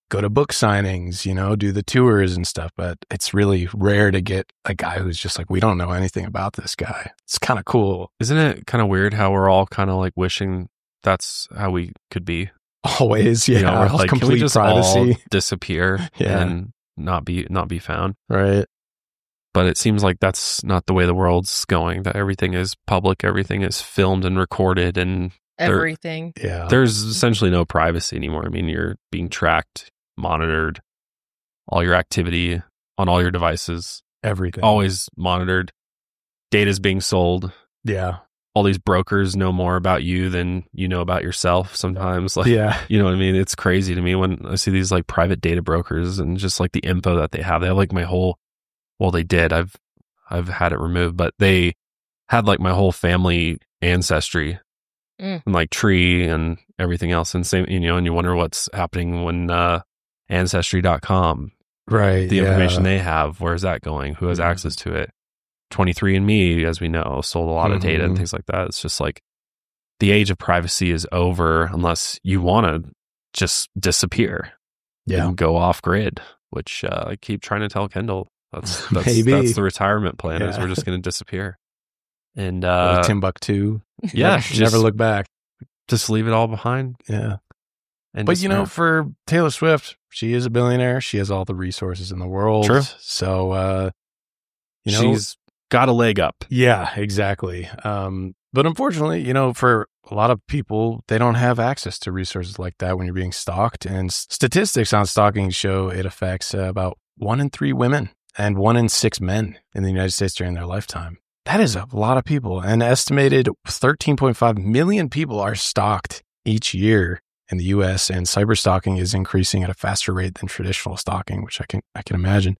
S3: go to book signings, you know, do the tours and stuff. But it's really rare to get a guy who's just like, we don't know anything about this guy. It's kind of cool.
S2: Isn't it kind of weird how we're all kind of like wishing that's how we could be?
S3: Always, yeah.
S2: You know, we're like,
S3: complete
S2: can we just
S3: privacy.
S2: all disappear
S3: Yeah.
S2: and not be not be found?
S3: Right.
S2: But it seems like that's not the way the world's going. That everything is public, everything is filmed and recorded, and there-
S4: Everything.
S3: Yeah.
S2: there's essentially no privacy anymore. I mean, you're being tracked, monitored, all your activity on all your devices,
S3: Everything.
S2: always monitored. Data's being sold.
S3: Yeah.
S2: All these brokers know more about you than you know about yourself sometimes. Like,
S3: Yeah.
S2: you know what I mean? It's crazy to me when I see these like private data brokers and just like the info that they have. They have like my whole, well, they did. I've, I've had it removed, but they had like my whole family ancestry
S4: Mm.
S2: and like tree and everything else. And same, you know, and you wonder what's happening when, uh, ancestry dot com,
S3: Right.
S2: the
S3: yeah.
S2: information they have, where's that going? Who has
S3: Mhm.
S2: access to it? twenty-three and me, as we know, sold a lot of data and
S3: Mhm.
S2: things like that. It's just like the age of privacy is over unless you want to just disappear
S3: Yeah.
S2: and go off grid, which uh, I keep trying to tell Kendall. That's that's,
S3: Maybe.
S2: that's the retirement plan is
S3: Yeah.
S2: we're just going to disappear. And
S3: Go
S2: uh,
S3: to Timbuktu.
S2: yeah,
S3: Never,
S2: just,
S3: never look back.
S2: just leave it all behind.
S3: Yeah.
S2: And
S3: But
S2: just-
S3: you know,
S2: yeah.
S3: for Taylor Swift, she is a billionaire. She has all the resources in the world.
S2: True.
S3: So, uh, you know,
S2: she's got a leg up.
S3: yeah, exactly. Um, but unfortunately, you know, for a lot of people, they don't have access to resources like that when you're being stalked. And s- statistics on stalking show it affects uh, about one in three women and one in six men in the United States during their lifetime. That is a lot of people. An estimated thirteen point five million people are stalked each year in the U S, and cyber stalking is increasing at a faster rate than traditional stalking, which I can I can imagine.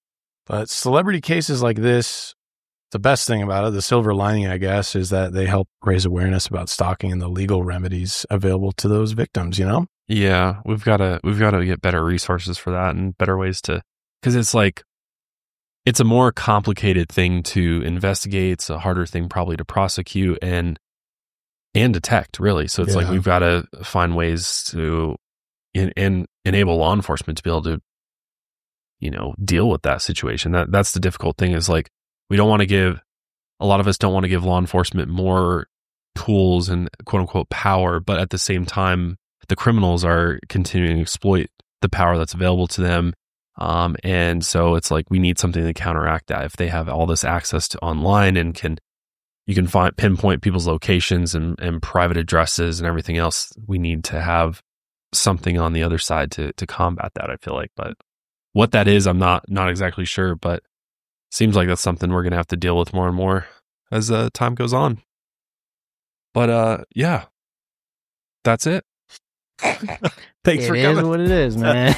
S3: But celebrity cases like this, the best thing about it, the silver lining, I guess, is that they help raise awareness about stalking and the legal remedies available to those victims, you know?
S2: Yeah, we've got to we've got to get better resources for that and better ways to, because it's like it's a more complicated thing to investigate. It's a harder thing probably to prosecute and and detect, really. So it's like
S3: Yeah.
S2: we've got to find ways to in, in, enable law enforcement to be able to, you know, deal with that situation. That that's the difficult thing. Is like we don't want to give a lot of us don't want to give law enforcement more tools and quote unquote power, but at the same time, the criminals are continuing to exploit the power that's available to them. Um, and so it's like we need something to counteract that. If they have all this access to online and can you can find pinpoint people's locations and, and private addresses and everything else, we need to have something on the other side to to combat that, I feel like. But what that is, I'm not not exactly sure, but seems like that's something we're gonna have to deal with more and more as uh, time goes on. But uh, yeah, that's it. Thanks
S5: It
S2: for
S5: is
S2: coming.
S5: what it is, man.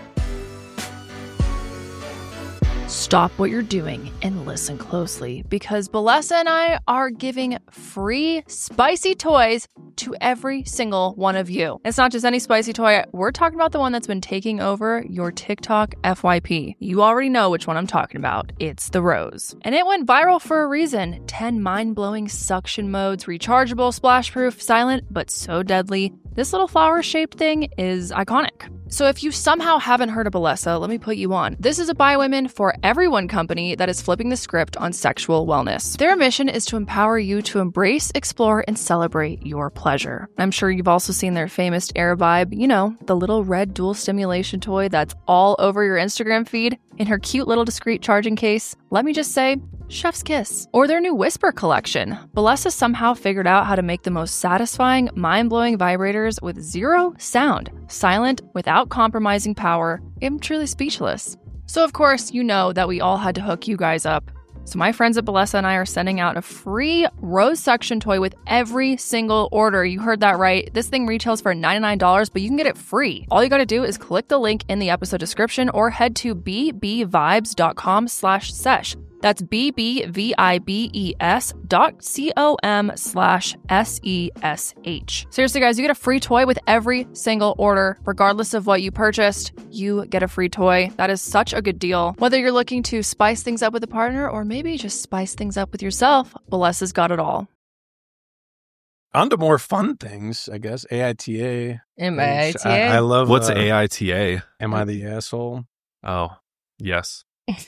S4: Stop what you're doing and listen closely, because Balessa and I are giving free spicy toys to every single one of you. It's not just any spicy toy. We're talking about the one that's been taking over your TikTok F Y P. You already know which one I'm talking about. It's the Rose. And it went viral for a reason. ten mind-blowing suction modes, rechargeable, splash-proof, silent, but so deadly. This little flower-shaped thing is iconic. So if you somehow haven't heard of Balessa, let me put you on. This is a By Women for Everyone company that is flipping the script on sexual wellness. Their mission is to empower you to embrace, explore, and celebrate your pleasure. I'm sure you've also seen their famous Air Vibe, you know, the little red dual stimulation toy that's all over your Instagram feed in her cute little discreet charging case. Let me just say, chef's kiss. Or their new Whisper collection. Balessa somehow figured out how to make the most satisfying, mind-blowing vibrators with zero sound, silent, without compromising power. I'm truly speechless. So of course, you know that we all had to hook you guys up. So my friends at Balessa and I are sending out a free Rose suction toy with every single order. You heard that right. This thing retails for ninety-nine dollars, but you can get it free. All you got to do is click the link in the episode description or head to bbvibes.com slash sesh. That's B-B-V-I-B-E-S dot C-O-M slash S-E-S-H. Seriously, guys, you get a free toy with every single order. Regardless of what you purchased, you get a free toy. That is such a good deal. Whether you're looking to spice things up with a partner or maybe just spice things up with yourself, Balessa's got it all.
S3: On to more fun things, I guess. A I T A.
S4: M A I T A?
S3: I, I love
S2: What's
S3: uh,
S2: A I T A?
S3: Am I the Asshole?
S2: Oh, yes.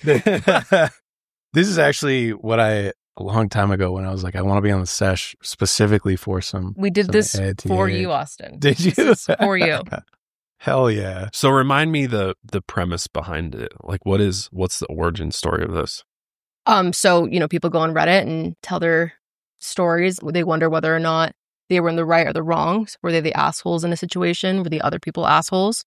S3: This is actually what I, a long time ago when I was like, I want to be on the sesh specifically for some.
S4: We did
S3: some
S4: this
S3: A I T A.
S4: for you, Austin.
S3: Did you?
S4: This is for you.
S3: Hell yeah.
S2: So remind me the the premise behind it. Like, what is what's the origin story of this?
S4: Um, so, you know, people go on Reddit and tell their stories. They wonder whether or not they were in the right or the wrong. Were they the assholes in a situation? Were the other people assholes?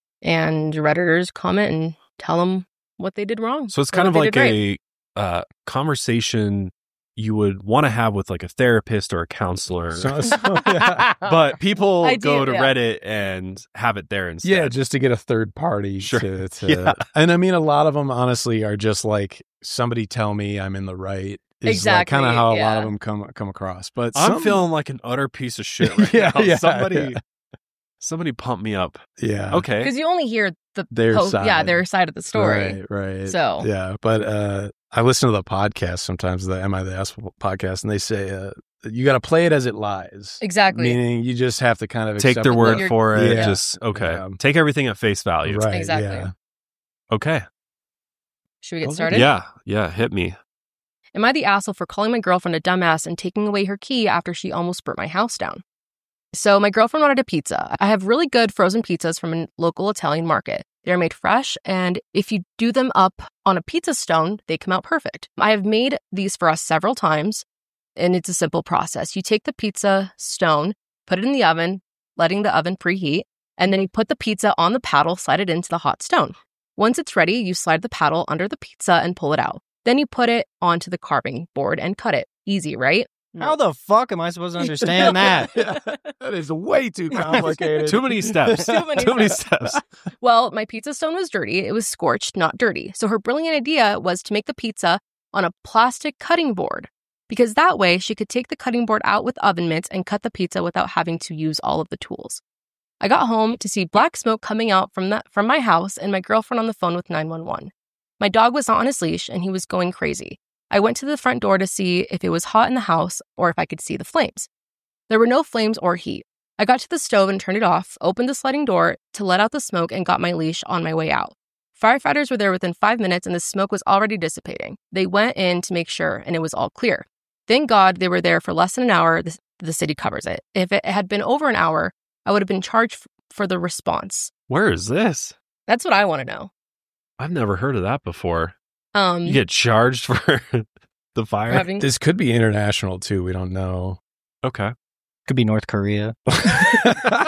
S4: And Redditors comment and tell them what they did wrong.
S2: So it's
S4: or
S2: kind
S4: what
S2: of
S4: they
S2: like
S4: did
S2: a
S4: right.
S2: uh, conversation you would want to have with like a therapist or a counselor.
S3: So, so, yeah.
S2: But people
S4: I
S2: go
S4: do,
S2: to
S4: yeah.
S2: Reddit and have it there instead.
S3: Yeah, just to get a third party.
S2: Sure.
S3: To, to,
S2: Yeah.
S3: And I mean, a lot of them, honestly, are just like, somebody tell me I'm in the right. Is
S4: Exactly,
S3: like kind of how a lot
S4: yeah.
S3: of them come come across. But
S2: I'm
S3: some-
S2: feeling like an utter piece of shit right
S3: Yeah,
S2: now.
S3: yeah,
S2: somebody,
S3: yeah.
S2: somebody pump me up.
S3: Yeah.
S2: Okay.
S4: Because you only hear the
S3: Their
S4: po-
S3: side.
S4: yeah, their side of the story.
S3: Right, right.
S4: So-
S3: yeah, but uh, I listen to the podcast sometimes, the Am I the Asshole podcast, and they say uh, you got to play it as it lies.
S4: Exactly.
S3: Meaning you just have to kind of
S2: Take
S3: accept
S2: their
S3: it.
S2: word
S4: you're-
S2: for it.
S3: Yeah.
S2: Just okay.
S3: Yeah.
S2: Take everything at face value.
S3: Right,
S4: Exactly.
S3: yeah.
S2: Okay.
S4: Should we get
S3: Okay.
S4: started?
S2: Yeah. Yeah. Hit me.
S4: Am I the asshole for calling my girlfriend a dumbass and taking away her key after she almost burnt my house down? So my girlfriend wanted a pizza. I have really good frozen pizzas from a local Italian market. They're made fresh, and if you do them up on a pizza stone, they come out perfect. I have made these for us several times, and it's a simple process. You take the pizza stone, put it in the oven, letting the oven preheat, and then you put the pizza on the paddle, slide it into the hot stone. Once it's ready, you slide the paddle under the pizza and pull it out. Then you put it onto the carving board and cut it. Easy, right?
S5: How the fuck am I supposed to understand that?
S3: That is way too complicated.
S2: Too many steps.
S4: Too many
S2: Too many
S4: steps.
S2: steps.
S4: Well, my pizza stone was dirty. It was scorched, not dirty. So her brilliant idea was to make the pizza on a plastic cutting board, because that way she could take the cutting board out with oven mitts and cut the pizza without having to use all of the tools. I got home to see black smoke coming out from the, from my house and my girlfriend on the phone with nine one one. My dog was not on his leash and he was going crazy. I went to the front door to see if it was hot in the house or if I could see the flames. There were no flames or heat. I got to the stove and turned it off, opened the sliding door to let out the smoke, and got my leash on my way out. Firefighters were there within five minutes and the smoke was already dissipating. They went in to make sure and it was all clear. Thank God they were there for less than an hour. The, the city covers it. If it had been over an hour, I would have been charged f- for the response.
S2: Where is this?
S4: That's what I want to know.
S2: I've never heard of that before.
S4: Um,
S2: You get charged for the fire?
S4: having,
S3: This could be international too. We don't know.
S2: Okay.
S5: Could be North Korea.
S2: I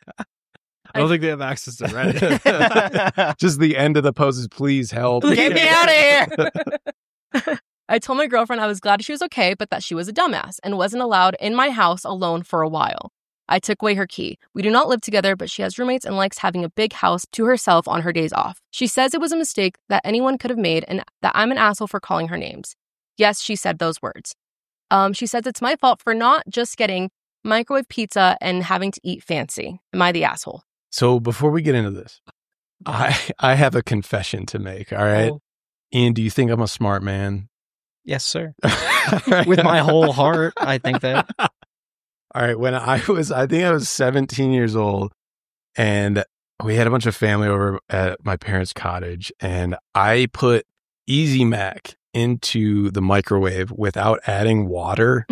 S2: don't think they have access to Reddit.
S3: Just the end of the poses. Please help.
S5: Get me out of here!
S4: I told my girlfriend I was glad she was okay, but that she was a dumbass and wasn't allowed in my house alone for a while. I took away her key. We do not live together, but she has roommates and likes having a big house to herself on her days off. She says it was a mistake that anyone could have made and that I'm an asshole for calling her names. Yes, she said those words. Um, she says it's my fault for not just getting microwave pizza and having to eat fancy. Am I the asshole?
S3: So before we get into this, I I have a confession to make. All right,
S5: Oh.
S3: Ian, do you think I'm a smart man?
S5: Yes, sir. With my whole heart, I think that.
S3: All right, when I was, I think I was seventeen years old, and we had a bunch of family over at my parents' cottage, and I put Easy Mac into the microwave without adding water.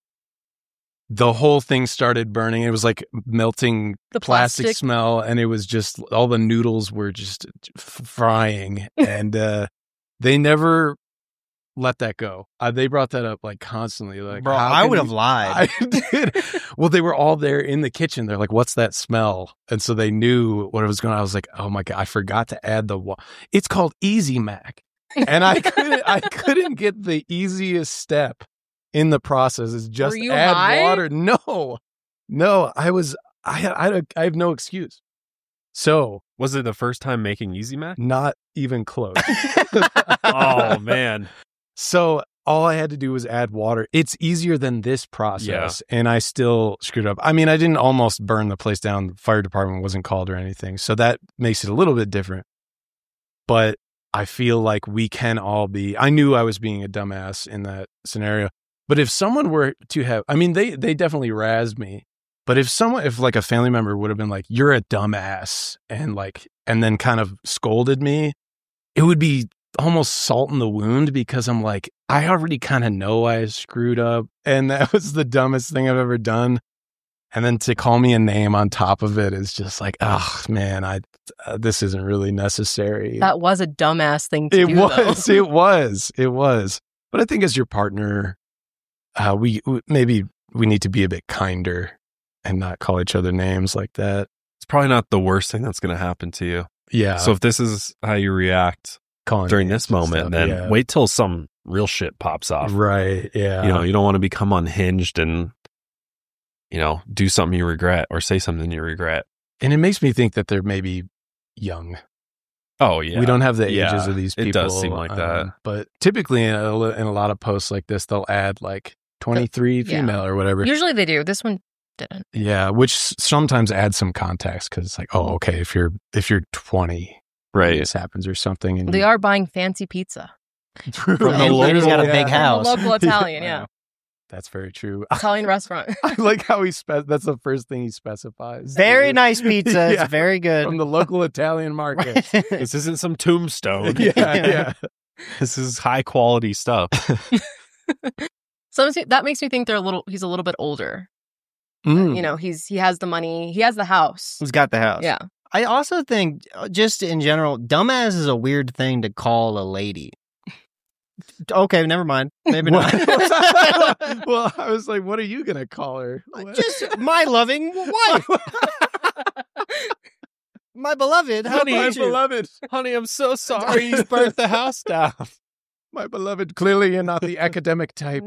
S3: The whole thing started burning. It was like melting
S4: The
S3: plastic,
S4: plastic.
S3: smell, and it was just all the noodles were just f- frying, and uh, they never let that go. Uh, they brought that up like constantly. Like,
S5: Bro,
S3: how
S5: I
S3: can
S5: would
S3: you-
S5: have lied.
S3: I did. Well, they were all there in the kitchen. They're like, "What's that smell?" And so they knew what it was going on. I was like, "Oh my god, I forgot to add the wa-. It's called Easy Mac." And I couldn't I couldn't get the easiest step in the process is just
S4: Were you
S3: add
S4: high?
S3: water. No. No, I was I had I, had a, I have no excuse. So,
S2: Was it the first time making Easy Mac?
S3: not even close.
S2: Oh, man.
S3: So all I had to do was add water. It's easier than this process, and I still screwed up. I mean, I didn't almost burn the place down. The fire department wasn't called or anything, so that makes it a little bit different. But I feel like we can all be. I knew I was being a dumbass in that scenario, But if someone were to have, I mean, they they definitely razzed me. But if someone, if like a family member would have been like, "You're a dumbass," and like, and then kind of scolded me, it would be almost salt in the wound because I'm like, I already kind of know I screwed up, and that was the dumbest thing I've ever done. And then to call me a name on top of it is just like, oh man, I uh, this isn't really necessary.
S8: That was a dumbass thing to
S3: it
S8: do.
S3: was,
S8: though.
S3: it was, it was. But I think as your partner, uh, we maybe we need to be a bit kinder and not call each other names like that.
S2: It's probably not the worst thing that's going to happen to you.
S3: Yeah.
S2: So if this is how you react
S3: Calling
S2: during
S3: names
S2: this
S3: and
S2: moment,
S3: stuff,
S2: then
S3: yeah.
S2: wait till some real shit pops off.
S3: Right. Yeah.
S2: You know, you don't want to become unhinged and, you know, do something you regret or say something you regret.
S3: And it makes me think that they're maybe young.
S2: Oh, yeah.
S3: We don't have the
S2: Yeah,
S3: ages of these people.
S2: It does seem like
S3: um,
S2: that.
S3: But typically in a, in a lot of posts like this, they'll add like twenty-three
S8: Yeah.
S3: female or whatever.
S8: Usually they do. This one didn't.
S3: Yeah. Which sometimes adds some context because it's like, oh, okay, if you're, if you're twenty,
S2: Right.
S3: this happens or something. And
S8: They
S3: you-
S8: are buying fancy pizza.
S3: From
S5: the And local- Lady's got a big
S3: yeah.
S5: house.
S8: From the local Italian, yeah.
S3: That's very true.
S8: Italian restaurant.
S3: I like how he spec. That's the first thing he specifies.
S5: Very nice pizza.
S3: Yeah.
S5: It's very good.
S3: From the local Italian market.
S2: This isn't some tombstone.
S3: yeah, yeah.
S2: This is high quality stuff.
S8: So that makes me think they're a little. He's a little bit older.
S3: Mm.
S8: You know, he's he has the money. He has the house.
S5: Who's got the house?
S8: Yeah.
S5: I also think, uh, just in general, dumbass is a weird thing to call a lady. Okay, never mind. Maybe not.
S3: Well, I was like, what are you going to call her? What?
S5: Just my loving wife. My beloved. How
S2: Honey,
S3: My
S5: about you?
S3: beloved.
S2: Honey, I'm so sorry you burnt the house down.
S3: My beloved. Clearly, you're not the academic type.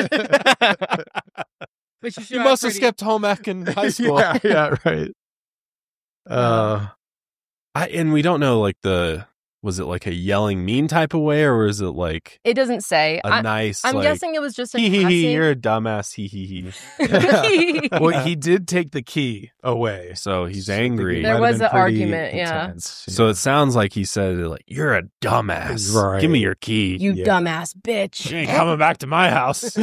S8: But you,
S2: You must have skipped home back in high school.
S3: yeah, yeah, right. Uh,
S2: I, and we don't know, like, the, was it like a yelling mean type of way, or was it like
S8: It doesn't say.
S2: a
S8: I,
S2: nice,
S8: I'm
S2: like,
S8: guessing it was just a
S2: hee hee hee,
S8: passing-
S2: you're a dumbass, hee hee hee.
S3: well, he did take the key away.
S2: So he's
S3: So I think it
S2: angry.
S8: There
S3: might have
S8: was
S3: been
S8: an
S3: pretty
S8: argument, yeah.
S3: intense,
S2: So
S3: yeah.
S2: it sounds like he said, like, you're a dumbass.
S3: Right.
S2: Give me your key.
S8: You
S3: Yeah.
S8: dumbass bitch.
S2: You ain't coming back to my house.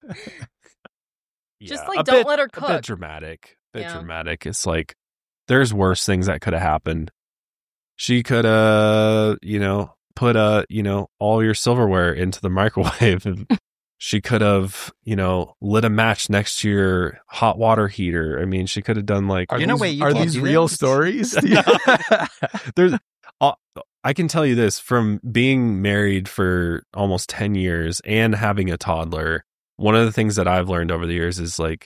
S8: Just,
S2: Yeah,
S8: like,
S2: a
S8: don't
S2: bit-
S8: let her
S2: A
S8: cook.
S2: bit dramatic. A bit
S8: Yeah.
S2: dramatic. It's like, there's worse things that could have happened. She could have, you know, put a, you know, all your silverware into the microwave. And she could have, you know, lit a match next to your hot water heater. I mean, she could have done like,
S3: Are
S5: You know,
S3: these,
S5: wait, you
S3: are
S5: can't
S3: these
S5: do
S3: real
S5: that?
S3: stories?
S2: there's, uh, I can tell you this from being married for almost ten years and having a toddler. One of the things that I've learned over the years is like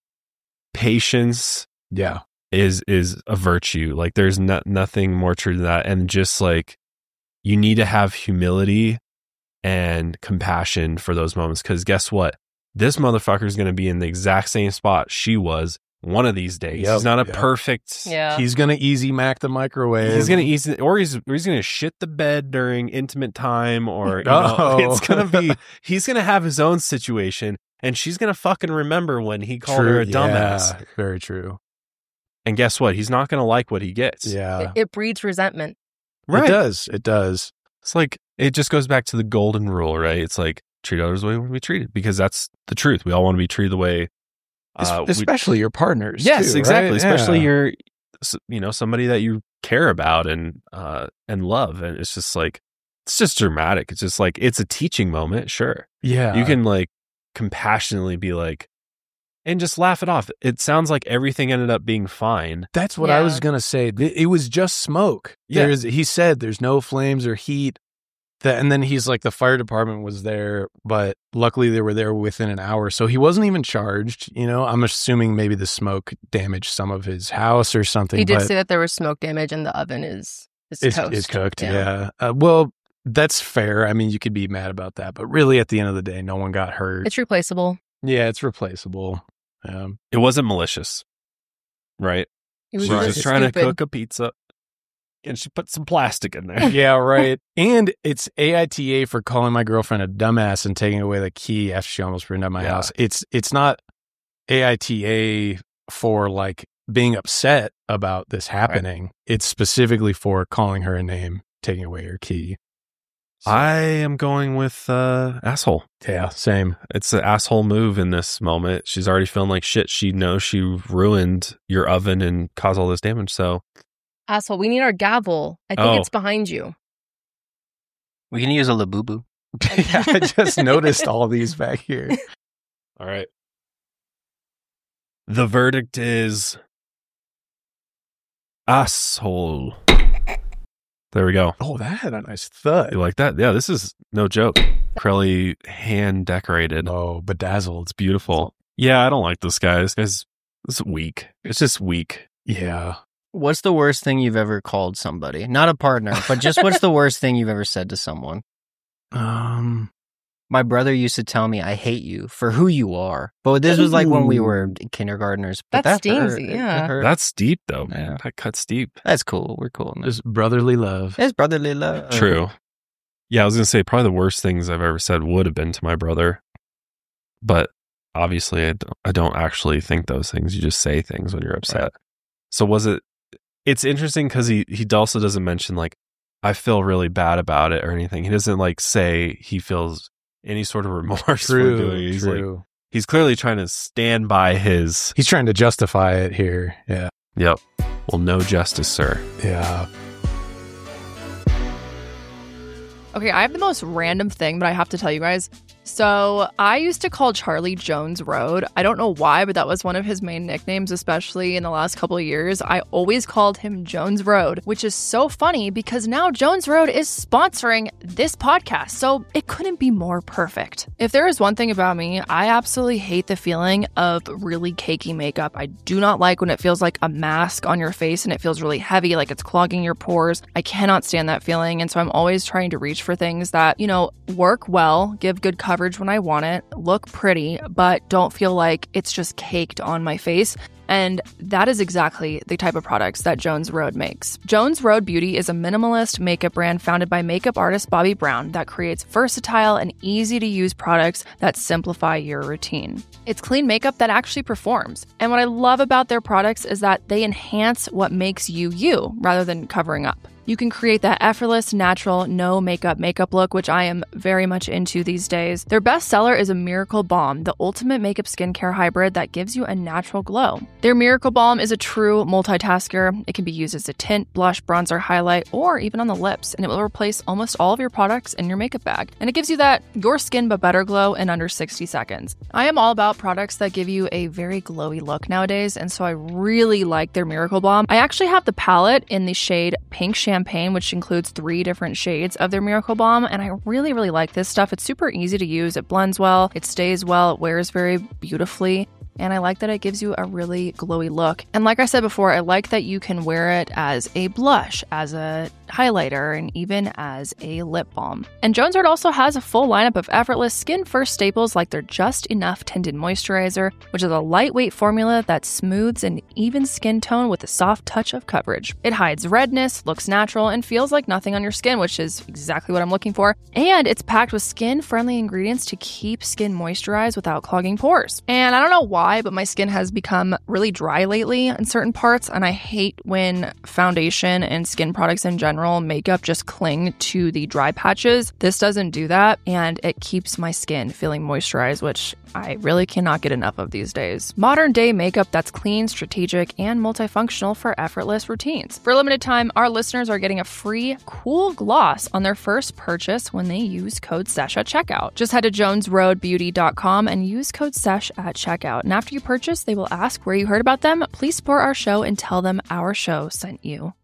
S2: patience
S3: yeah.
S2: is is a virtue. Like there's no, nothing more true than that. And just like you need to have humility and compassion for those moments. Because guess what? This motherfucker is going to be in the exact same spot she was one of these days.
S3: Yep,
S2: He's not a
S3: yep.
S2: perfect.
S8: Yeah.
S3: He's going to easy Mac the microwave.
S2: He's gonna ease, or he's or he's gonna shit the bed during intimate time, or you know,
S3: Uh-oh.
S2: it's gonna be. He's gonna have his own situation, and she's gonna fucking remember when he called
S3: True,
S2: her a dumbass.
S3: yeah, very true.
S2: And guess what? He's not gonna like what he gets.
S3: Yeah.
S8: It, it breeds resentment.
S2: Right.
S3: It does. It does.
S2: It's like it just goes back to the golden rule, right? It's like treat others the way we want to be treated, because that's the truth. We all want to be treated the way. Uh, we-
S3: Especially your partners.
S2: yes,
S3: too,
S2: exactly.
S3: right?
S2: Especially
S3: Yeah.
S2: your, s- you know, somebody that you care about and uh and love, and it's just like it's just dramatic. It's just like it's a teaching moment. Sure,
S3: Yeah.
S2: you can like compassionately be like, and just laugh it off. It sounds like everything ended up being fine.
S3: That's what I
S8: Yeah.
S3: was going to say. Th- It was just smoke.
S2: Yeah.
S3: There's, he said there's no flames or heat. That, and then he's like, the fire department was there, but luckily they were there within an hour. So he wasn't even charged. You know, I'm assuming maybe the smoke damaged some of his house or something.
S8: He did
S3: but
S8: say that there was smoke damage and the oven is is
S3: it's,
S8: toast.
S3: it's cooked. Yeah. Uh, well, that's fair. I mean, you could be mad about that, but really at the end of the day, no one got hurt.
S8: It's replaceable.
S3: yeah, it's replaceable. Um,
S2: It wasn't malicious, right?
S8: It was
S2: She was
S8: just
S2: just trying to
S8: stupid.
S2: cook a pizza, and she put some plastic in there.
S3: yeah, right. And it's A I T A for calling my girlfriend a dumbass and taking away the key after she almost burned down my
S2: Yeah.
S3: house. It's it's not A I T A for like being upset about this happening. It's specifically for calling her a name, taking away her key.
S2: I am going with uh, asshole.
S3: Yeah, same.
S2: It's an asshole move in this moment. She's already feeling like shit. She knows she ruined your oven and caused all this damage. So,
S8: Asshole, we need our gavel. I think
S2: Oh.
S8: it's behind you.
S5: We can use a Labubu.
S3: Yeah, I just noticed all these back here.
S2: all right. The verdict is asshole. There we go.
S3: Oh, that had a nice thud.
S2: You like that? Yeah, this is no joke. Crowley hand decorated.
S3: Oh, bedazzled.
S2: It's beautiful. Yeah, I don't like this guy. This guy's this is weak. It's just weak.
S3: Yeah.
S5: What's the worst thing you've ever called somebody? Not a partner, but just what's the worst thing you've ever said to someone?
S3: Um.
S5: My brother used to tell me, I hate you for who you are. But this was like when we were kindergartners. But
S8: That
S5: that hurt.
S8: stings,
S5: It- it
S8: yeah.
S5: hurt.
S2: That's deep though,
S5: Yeah.
S2: man. That cuts deep.
S5: That's cool. We're cool. now.
S3: Just brotherly love.
S5: It's brotherly love.
S2: True. Yeah, I was gonna say probably the worst things I've ever said would have been to my brother, but obviously I don't, I don't actually think those things. You just say things when you're upset.
S5: Right.
S2: So was it? It's interesting because he he also doesn't mention like I feel really bad about it or anything. He doesn't like say he feels any sort of remorse for
S3: True.
S2: doing it. He's like
S3: True.
S2: he's clearly trying to stand by his.
S3: He's trying to justify it here. Yeah.
S2: Yep. Well, no justice, sir.
S3: Yeah.
S4: Okay, I have the most random thing, but I have to tell you guys. So I used to call Charlie Jones Road. I don't know why, but that was one of his main nicknames, especially in the last couple of years. I always called him Jones Road, which is so funny because now Jones Road is sponsoring this podcast. So it couldn't be more perfect. If there is one thing about me, I absolutely hate the feeling of really cakey makeup. I do not like when it feels like a mask on your face and it feels really heavy, like it's clogging your pores. I cannot stand that feeling. And so I'm always trying to reach for things that, you know, work well, give good coverage when I want it, look pretty, but don't feel like it's just caked on my face. And that is exactly the type of products that Jones Road makes. Jones Road Beauty is a minimalist makeup brand founded by makeup artist Bobbi Brown that creates versatile and easy to use products that simplify your routine. It's clean makeup that actually performs. And what I love about their products is that they enhance what makes you you rather than covering up. You can create that effortless, natural, no makeup makeup look, which I am very much into these days. Their best seller is a Miracle Balm, the ultimate makeup skincare hybrid that gives you a natural glow. Their Miracle Balm is a true multitasker. It can be used as a tint, blush, bronzer, highlight, or even on the lips, and it will replace almost all of your products in your makeup bag. And it gives you that your skin but better glow in under sixty seconds. I am all about products that give you a very glowy look nowadays, and so I really like their Miracle Balm. I actually have the palette in the shade Pink Champagne, which includes three different shades of their Miracle Balm, and I really, really like this stuff. It's super easy to use. It blends well, it stays well, it wears very beautifully. And I like that it gives you a really glowy look. And like I said before, I like that you can wear it as a blush, as a highlighter, and even as a lip balm. And Jones Road also has a full lineup of effortless skin-first staples like their Just Enough Tinted Moisturizer, which is a lightweight formula that smooths an even skin tone with a soft touch of coverage. It hides redness, looks natural, and feels like nothing on your skin, which is exactly what I'm looking for. And it's packed with skin-friendly ingredients to keep skin moisturized without clogging pores. And I don't know why, but my skin has become really dry lately in certain parts, and I hate when foundation and skin products in general, makeup, just cling to the dry patches. This doesn't do that, and it keeps my skin feeling moisturized, which I really cannot get enough of these days. Modern day makeup that's clean, strategic, and multifunctional for effortless routines. For a limited time, our listeners are getting a free cool gloss on their first purchase when they use code SESH at checkout. Just head to jones road beauty dot com and use code SESH at checkout. And after you purchase, they will ask where you heard about them. Please support our show and tell them our show sent you.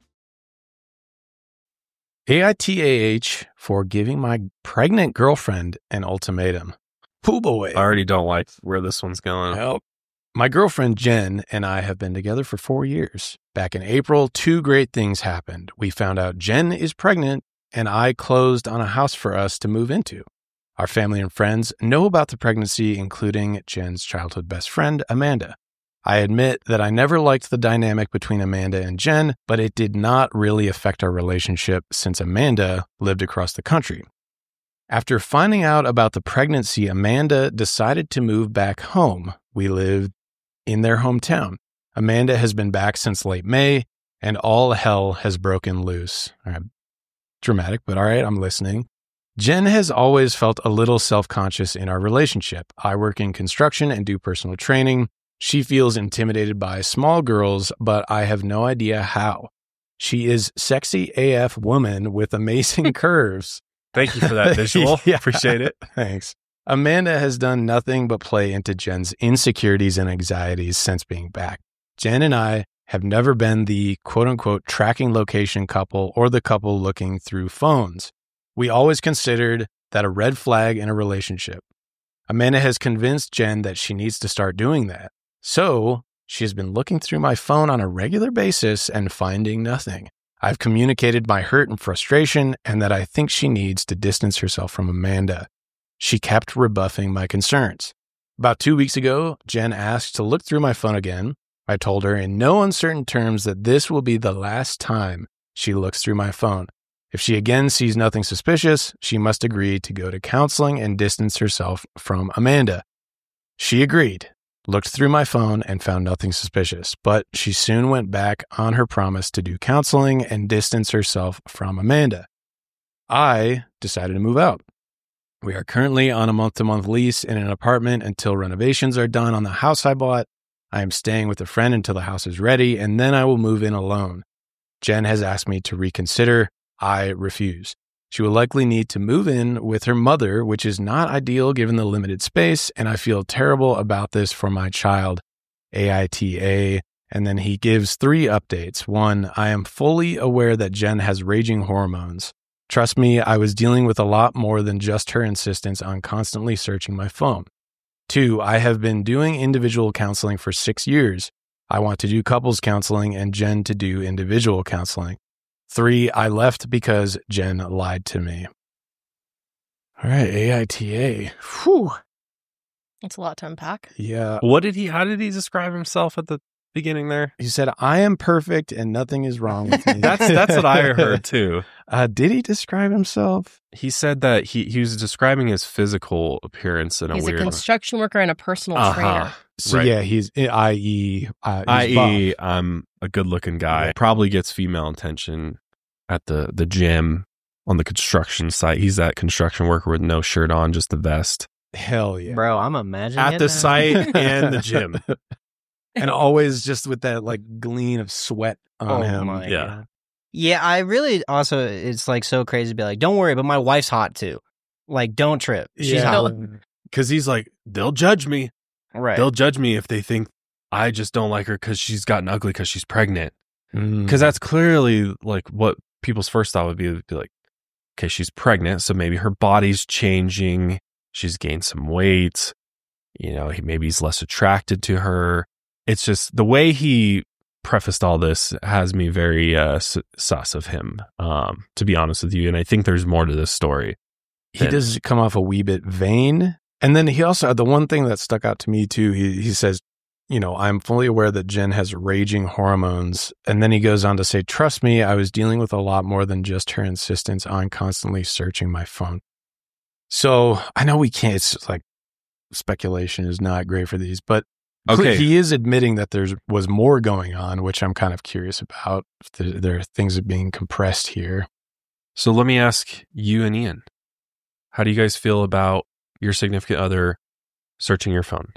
S3: A I T A H for giving my pregnant girlfriend an ultimatum. Pooh boy.
S2: I already don't like where this one's going.
S3: Well, my girlfriend Jen and I have been together for four years. Back in April, two great things happened. We found out Jen is pregnant, and I closed on a house for us to move into. Our family and friends know about the pregnancy, including Jen's childhood best friend, Amanda. I admit that I never liked the dynamic between Amanda and Jen, but it did not really affect our relationship since Amanda lived across the country. After finding out about the pregnancy, Amanda decided to move back home. We lived in their hometown. Amanda has been back since late May, and all hell has broken loose. All right. Dramatic, but all right, I'm listening. Jen has always felt a little self-conscious in our relationship. I work in construction and do personal training. She feels intimidated by small girls, but I have no idea how. She is sexy A F woman with amazing curves.
S2: Thank you for that visual.
S3: Yeah.
S2: Appreciate it.
S3: Thanks. Amanda has done nothing but play into Jen's insecurities and anxieties since being back. Jen and I have never been the quote-unquote tracking location couple or the couple looking through phones. We always considered that a red flag in a relationship. Amanda has convinced Jen that she needs to start doing that. So she has been looking through my phone on a regular basis and finding nothing. I've communicated my hurt and frustration and that I think she needs to distance herself from Amanda. She kept rebuffing my concerns. About two weeks ago, Jen asked to look through my phone again. I told her in no uncertain terms that this will be the last time she looks through my phone. If she again sees nothing suspicious, she must agree to go to counseling and distance herself from Amanda. She agreed, looked through my phone, and found nothing suspicious, but she soon went back on her promise to do counseling and distance herself from Amanda. I decided to move out. We are currently on a month-to-month lease in an apartment until renovations are done on the house I bought. I am staying with a friend until the house is ready, and then I will move in alone. Jen has asked me to reconsider. I refuse. She will likely need to move in with her mother, which is not ideal given the limited space, and I feel terrible about this for my child. A I T A. And then he gives three updates. One, I am fully aware that Jen has raging hormones. Trust me, I was dealing with a lot more than just her insistence on constantly searching my phone. Two, I have been doing individual counseling for six years. I want to do couples counseling and Jen to do individual counseling. Three, I left because Jen lied to me. All right, A I T A. Whew.
S8: It's a lot to unpack.
S3: Yeah.
S2: What did he, how did he describe himself at the beginning there?
S3: He said, I am perfect and nothing is wrong with me.
S2: That's that's what I heard too.
S3: Uh, did he describe himself?
S2: He said that he, he was describing his physical appearance in a
S8: He's
S2: weird
S8: a construction worker and a personal
S2: uh-huh.
S8: trainer.
S3: So
S2: Right.
S3: yeah, he's, I E, uh,
S2: I
S3: he's
S2: E,
S3: buff.
S2: I'm a good looking guy.
S3: Yeah.
S2: Probably gets female attention at the, the gym on the construction site. He's that construction worker with no shirt on, just the vest.
S3: Hell yeah.
S5: Bro, I'm imagining
S2: At
S5: it
S2: the
S5: now.
S2: site and the gym.
S3: And always just with that like gleam of sweat on
S5: Oh
S3: him.
S5: my
S2: Yeah.
S5: God. Yeah, I really also, it's like so crazy to be like, don't worry, but my wife's hot too. Like, don't trip. She's
S3: Yeah.
S5: hot.
S2: Because he's like, they'll judge me.
S5: Right.
S2: They'll judge me if they think I just don't like her because she's gotten ugly because she's pregnant.
S3: Mm.
S2: Because that's clearly like what people's first thought would be, would be like, okay, she's pregnant, so maybe her body's changing. She's gained some weight. You know, he, maybe he's less attracted to her. It's just the way he prefaced all this has me very uh, sus of him, um, to be honest with you. And I think there's more to this story.
S3: He
S2: than-
S3: does come off a wee bit vain. And then he also, the one thing that stuck out to me too, he, he says, you know, I'm fully aware that Jen has raging hormones. And then he goes on to say, trust me, I was dealing with a lot more than just her insistence on constantly searching my phone. So I know we can't, it's like speculation is not great for these, but
S2: Okay.
S3: he is admitting that there was more going on, which I'm kind of curious about. If there, there are things that are being compressed here.
S2: So let me ask you and Ian, how do you guys feel about your significant other searching your phone?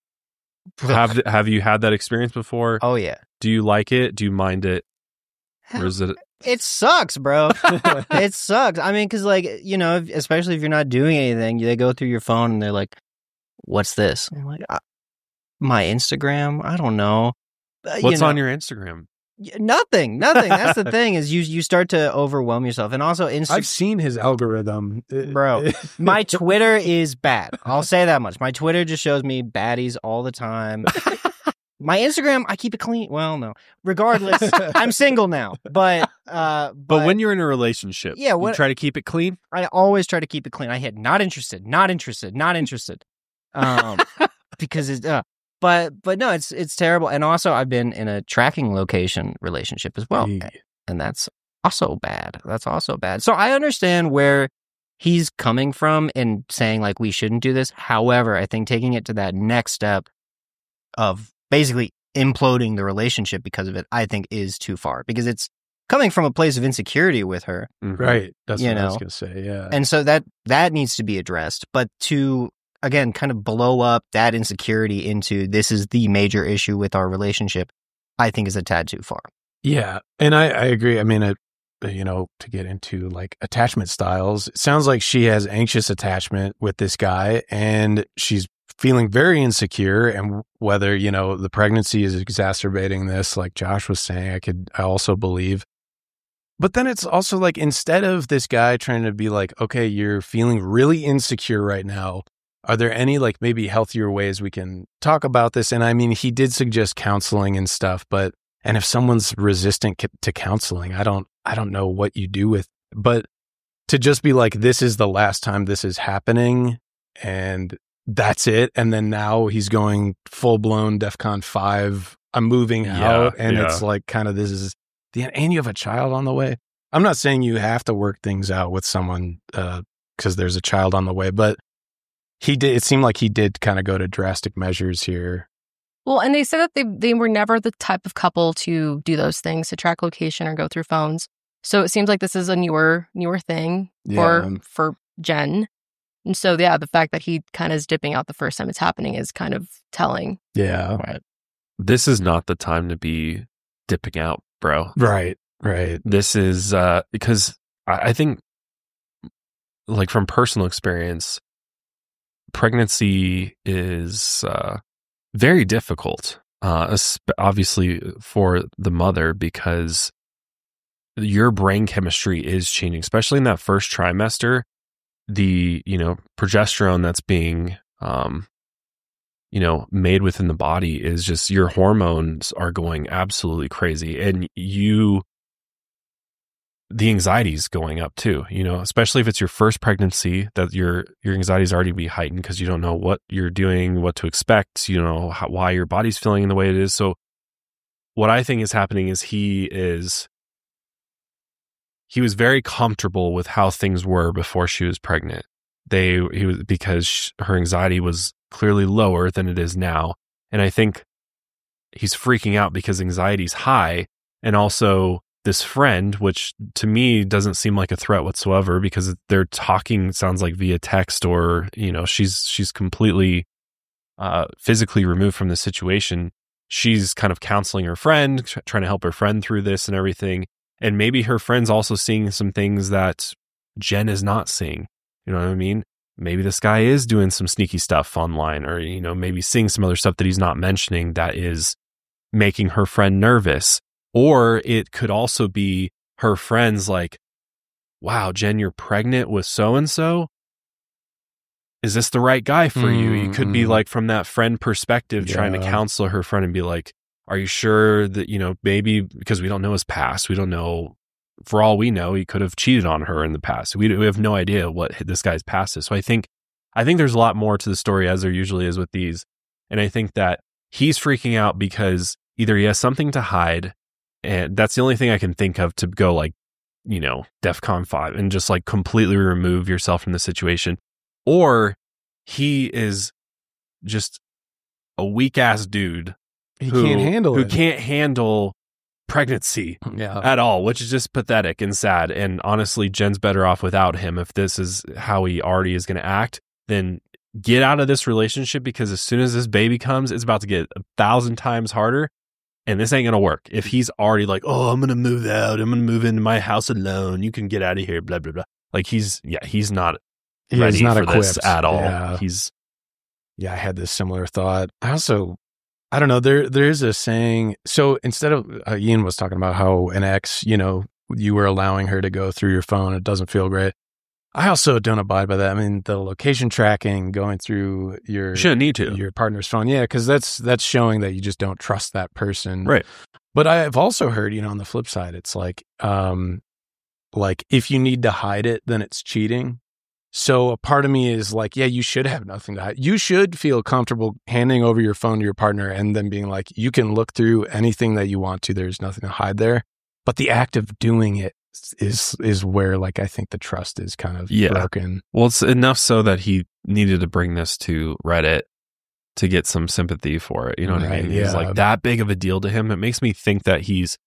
S2: Have have you had that experience before?
S5: Oh, yeah.
S2: Do you like it? Do you mind it? Or is it?
S5: It sucks, bro. It sucks. I mean, because, like, you know, if, especially if you're not doing anything, they go through your phone and they're like, what's this? I'm like, I, my Instagram? I don't know. Uh, you
S2: What's
S5: know,
S2: on your Instagram?
S5: y- Nothing. Nothing. That's the thing is you you start to overwhelm yourself. And also,
S3: I've
S5: Instagram.
S3: seen his algorithm.
S5: Bro, my Twitter is bad. I'll say that much. My Twitter just shows me baddies all the time. My Instagram, I keep it clean. Well, no. Regardless, I'm single now. But uh, but,
S2: But when you're in a relationship,
S5: Yeah,
S2: you
S5: what-
S2: try to keep it clean.
S5: I always try to keep it clean. I hit not interested, not interested, not interested. Um, because it's uh, but but no, it's it's terrible. And also, I've been in a tracking location relationship as well,
S3: Yeah.
S5: and that's also bad. That's also bad. So I understand where he's coming from and saying like we shouldn't do this. However, I think taking it to that next step of basically imploding the relationship because of it, I think is too far because it's coming from a place of insecurity with her.
S2: Mm-hmm.
S3: Right. That's
S5: You
S3: what I was
S5: know.
S3: going to say. Yeah.
S5: And so that that needs to be addressed. But to, again, kind of blow up that insecurity into this is the major issue with our relationship, I think is a tad too far.
S3: Yeah, and I, I agree. I mean, it, you know, to get into like attachment styles, it sounds like she has anxious attachment with this guy, and she's feeling very insecure. And whether, you know, the pregnancy is exacerbating this, like Josh was saying, I could, I also believe. But then it's also like, instead of this guy trying to be like, okay, you're feeling really insecure right now, are there any like maybe healthier ways we can talk about this? And I mean, he did suggest counseling and stuff, but and if someone's resistant c- to counseling, I don't, I don't know what you do with, but to just be like, this is the last time this is happening and that's it. And then now he's going full blown DEFCON five. I'm moving out.
S2: Yeah,
S3: and
S2: yeah.
S3: it's like, kind of, this is the, and you have a child on the way. I'm not saying you have to work things out with someone, uh, cause there's a child on the way, but he did, it seemed like he did kind of go to drastic measures here.
S8: Well, and they said that they they were never the type of couple to do those things, to track location or go through phones. So it seems like this is a newer newer thing for
S3: Yeah.
S8: for Jen. And so yeah, the fact that he kind of is dipping out the first time it's happening is kind of telling.
S3: Yeah.
S2: Right. This is not the time to be dipping out, bro.
S3: Right. Right.
S2: This is uh, because I, I think, like from personal experience, pregnancy is uh, very difficult, uh, esp- obviously for the mother, because your brain chemistry is changing, especially in that first trimester. The, you know, progesterone that's being, um, you know, made within the body is just, your hormones are going absolutely crazy. And you, the anxiety is going up too, you know, especially if it's your first pregnancy, that your, your anxiety is already be heightened because you don't know what you're doing, what to expect, you know, how, why your body's feeling the way it is. So what I think is happening is he is, he was very comfortable with how things were before she was pregnant. They, he was, because sh- her anxiety was clearly lower than it is now. And I think he's freaking out because anxiety's high. And also this friend, which to me doesn't seem like a threat whatsoever, because they're talking, sounds like via text, or, you know, she's, she's completely uh, physically removed from the situation. She's kind of counseling her friend, tr- trying to help her friend through this and everything. And maybe her friend's also seeing some things that Jen is not seeing. You know what I mean? Maybe this guy is doing some sneaky stuff online, or, you know, maybe seeing some other stuff that he's not mentioning that is making her friend nervous. Or it could also be her friend's like, wow, Jen, you're pregnant with so-and-so? Is this the right guy for mm-hmm. you? You could be like, from that friend perspective, yeah. trying to counsel her friend and be like, are you sure that, you know, maybe, because we don't know his past, we don't know, for all we know, he could have cheated on her in the past. We, we have no idea what this guy's past is. So I think, I think there's a lot more to the story, as there usually is with these. And I think that he's freaking out because either he has something to hide, and that's the only thing I can think of to go like, you know, DEFCON five and just like completely remove yourself from the situation. Or he is just a weak ass dude.
S3: He
S2: who,
S3: can't handle
S2: who
S3: it.
S2: Who can't handle pregnancy
S3: yeah.
S2: at all, which is just pathetic and sad. And honestly, Jen's better off without him. If this is how he already is going to act, then get out of this relationship, because as soon as this baby comes, it's about to get a thousand times harder. And this ain't going to work. If he's already like, oh, I'm going to move out, I'm going to move into my house alone, you can get out of here, blah, blah, blah. Like he's, yeah, he's not
S3: he
S2: ready
S3: not
S2: for
S3: equipped.
S2: this at all.
S3: Yeah.
S2: He's,
S3: yeah, I had this similar thought. I also, I don't know, there, there's a saying. So instead of, uh, Ian was talking about how an ex, you know, you were allowing her to go through your phone. It doesn't feel great. I also don't abide by that. I mean, the location tracking, going through your
S2: you shouldn't need to.
S3: your partner's phone. Yeah, because that's that's showing that you just don't trust that person.
S2: Right.
S3: But I've also heard, you know, on the flip side, it's like, um, like if you need to hide it, then it's cheating. So a part of me is like, yeah, you should have nothing to hide. You should feel comfortable handing over your phone to your partner and then being like, you can look through anything that you want to. There's nothing to hide there. But the act of doing it is is where, like, I think the trust is kind of
S2: yeah.
S3: broken.
S2: Well, it's enough so that he needed to bring this to Reddit to get some sympathy for it. You know what
S3: right,
S2: I mean?
S3: Yeah.
S2: It's like that big of a deal to him. It makes me think that he's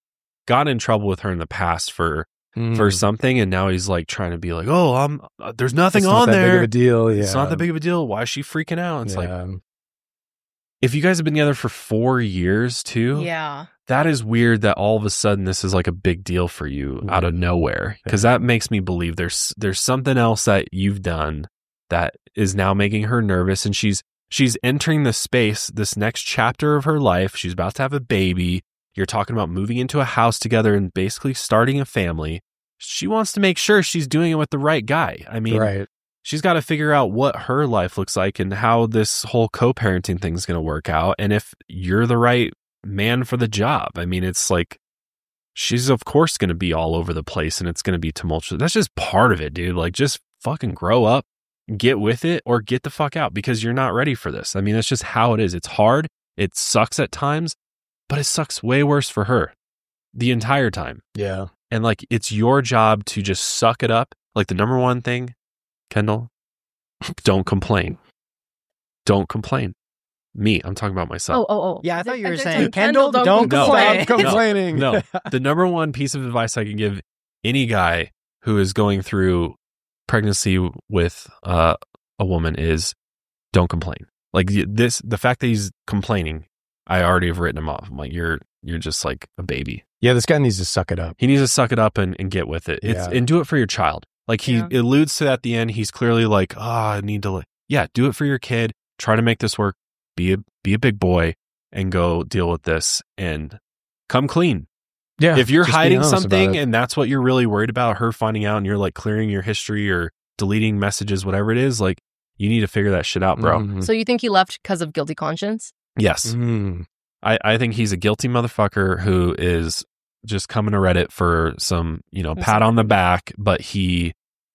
S2: got in trouble with her in the past for
S3: Mm.
S2: for something, and now he's like trying to be like, oh, I'm uh, there's nothing
S3: It's
S2: on
S3: not that
S2: there.
S3: big of a deal. Yeah.
S2: It's not that big of a deal. Why is she freaking out? It's like,
S3: Yeah.
S2: if you guys have been together for four years too,
S8: Yeah.
S2: that is weird that all of a sudden this is like a big deal for you out of nowhere. Because that makes me believe there's there's something else that you've done that is now making her nervous, and she's she's entering the space, this next chapter of her life. She's about to have a baby. You're talking about moving into a house together and basically starting a family. She wants to make sure she's doing it with the right guy. I mean,
S3: Right.
S2: she's got to figure out what her life looks like and how this whole co-parenting thing is going to work out. And if you're the right man for the job. I mean, it's like, she's of course going to be all over the place and it's going to be tumultuous. That's just part of it, dude. Like, just fucking grow up, get with it, or get the fuck out because you're not ready for this. I mean, that's just how it is. It's hard. It sucks at times, but it sucks way worse for her the entire time.
S3: Yeah.
S2: And like, it's your job to just suck it up. Like, the number one thing, Kendall, don't complain. Don't complain. Me, I'm talking about myself.
S8: Oh, oh, oh.
S5: Yeah, I thought you were
S8: I
S5: saying,
S8: said,
S5: Kendall, don't
S2: No.
S5: complain.
S3: Stop complaining.
S2: No, the number one piece of advice I can give any guy who is going through pregnancy with uh, a woman is don't complain. Like, this, the fact that he's complaining, I already have written him off. I'm like, you're you're just like a baby.
S3: Yeah, this guy needs to suck it up.
S2: He needs to suck it up and, and get with it. It's,
S3: Yeah.
S2: and do it for your child. Like, he
S8: Yeah.
S2: alludes to that at the end. He's clearly like, oh, I need to, like, yeah, do it for your kid. Try to make this work. Be a be a big boy and go deal with this and come clean.
S3: Yeah.
S2: If you're
S3: just be
S2: hiding
S3: honest about
S2: something
S3: it.
S2: and that's what you're really worried about, her finding out, and you're like clearing your history or deleting messages, whatever it is, like, you need to figure that shit out, bro.
S3: Mhm.
S8: So you think he left because of guilty conscience?
S2: Yes.
S3: Mm.
S2: I, I think he's a guilty motherfucker who is just coming to Reddit for some, you know, pat on the back, but he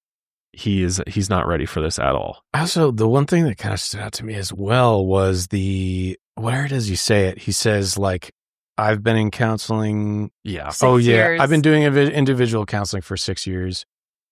S2: he is he's not ready for this at all.
S3: Also, the one thing that kind of stood out to me as well was the, where does he say it? He says, like, I've been in counseling.
S2: Yeah.
S8: Six
S3: oh, yeah.
S8: years.
S3: I've been doing invi- individual counseling for six years.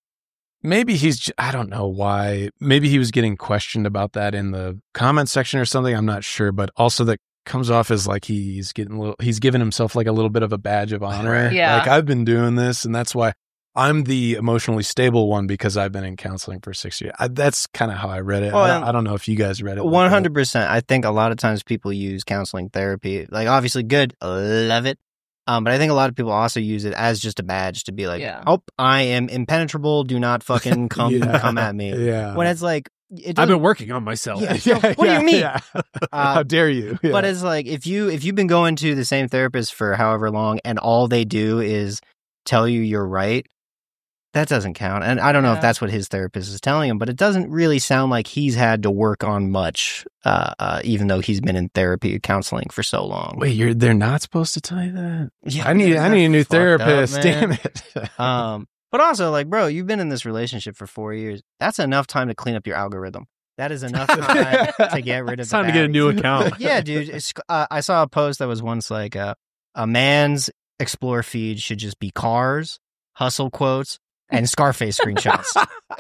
S3: Maybe he's, j- I don't know why. Maybe he was getting questioned about that in the comment section or something. I'm not sure. But also, that comes off as like he's getting a little, he's giving himself like a little bit of a badge of honor.
S8: Yeah.
S3: Like, I've been doing this, and that's why I'm the emotionally stable one because I've been in counseling for six years. I, that's kind of how I read it.
S5: Well,
S3: I, don't, I don't know if you guys read it. like
S5: One
S3: that.
S5: hundred percent. I think a lot of times people use counseling therapy, like, obviously good, love it. Um, but I think a lot of people also use it as just a badge to be like,
S8: Yeah.
S5: "Oh, I am impenetrable. Do not fucking come
S3: Yeah.
S5: come at me."
S3: Yeah.
S5: When it's like, it
S2: I've
S5: doesn't-
S2: been working on myself.
S5: Yeah.
S3: Yeah,
S5: What do you
S3: yeah,
S5: mean?
S3: yeah.
S5: Uh,
S3: How dare you? Yeah.
S5: But it's like, if you if you've been going to the same therapist for however long and all they do is tell you you're right, that doesn't count. And I don't know
S8: Yeah.
S5: if that's what his therapist is telling him, but it doesn't really sound like he's had to work on much, uh, uh, even though he's been in therapy counseling for so long.
S3: Wait, you're they're not supposed to tell you that?
S5: Yeah,
S3: I need I
S5: that's
S3: need a new
S5: fucked up,
S3: therapist.
S5: man.
S3: Damn it.
S5: Um, but also, like, bro, you've been in this relationship for four years. That's enough time to clean up your algorithm. That is enough time to get rid of.
S2: It's
S5: the
S2: time to get a
S5: baddies.
S2: new account.
S5: Yeah, dude. It's, uh, I saw a post that was once like, uh, a man's explore feed should just be cars, hustle quotes, and Scarface screenshots.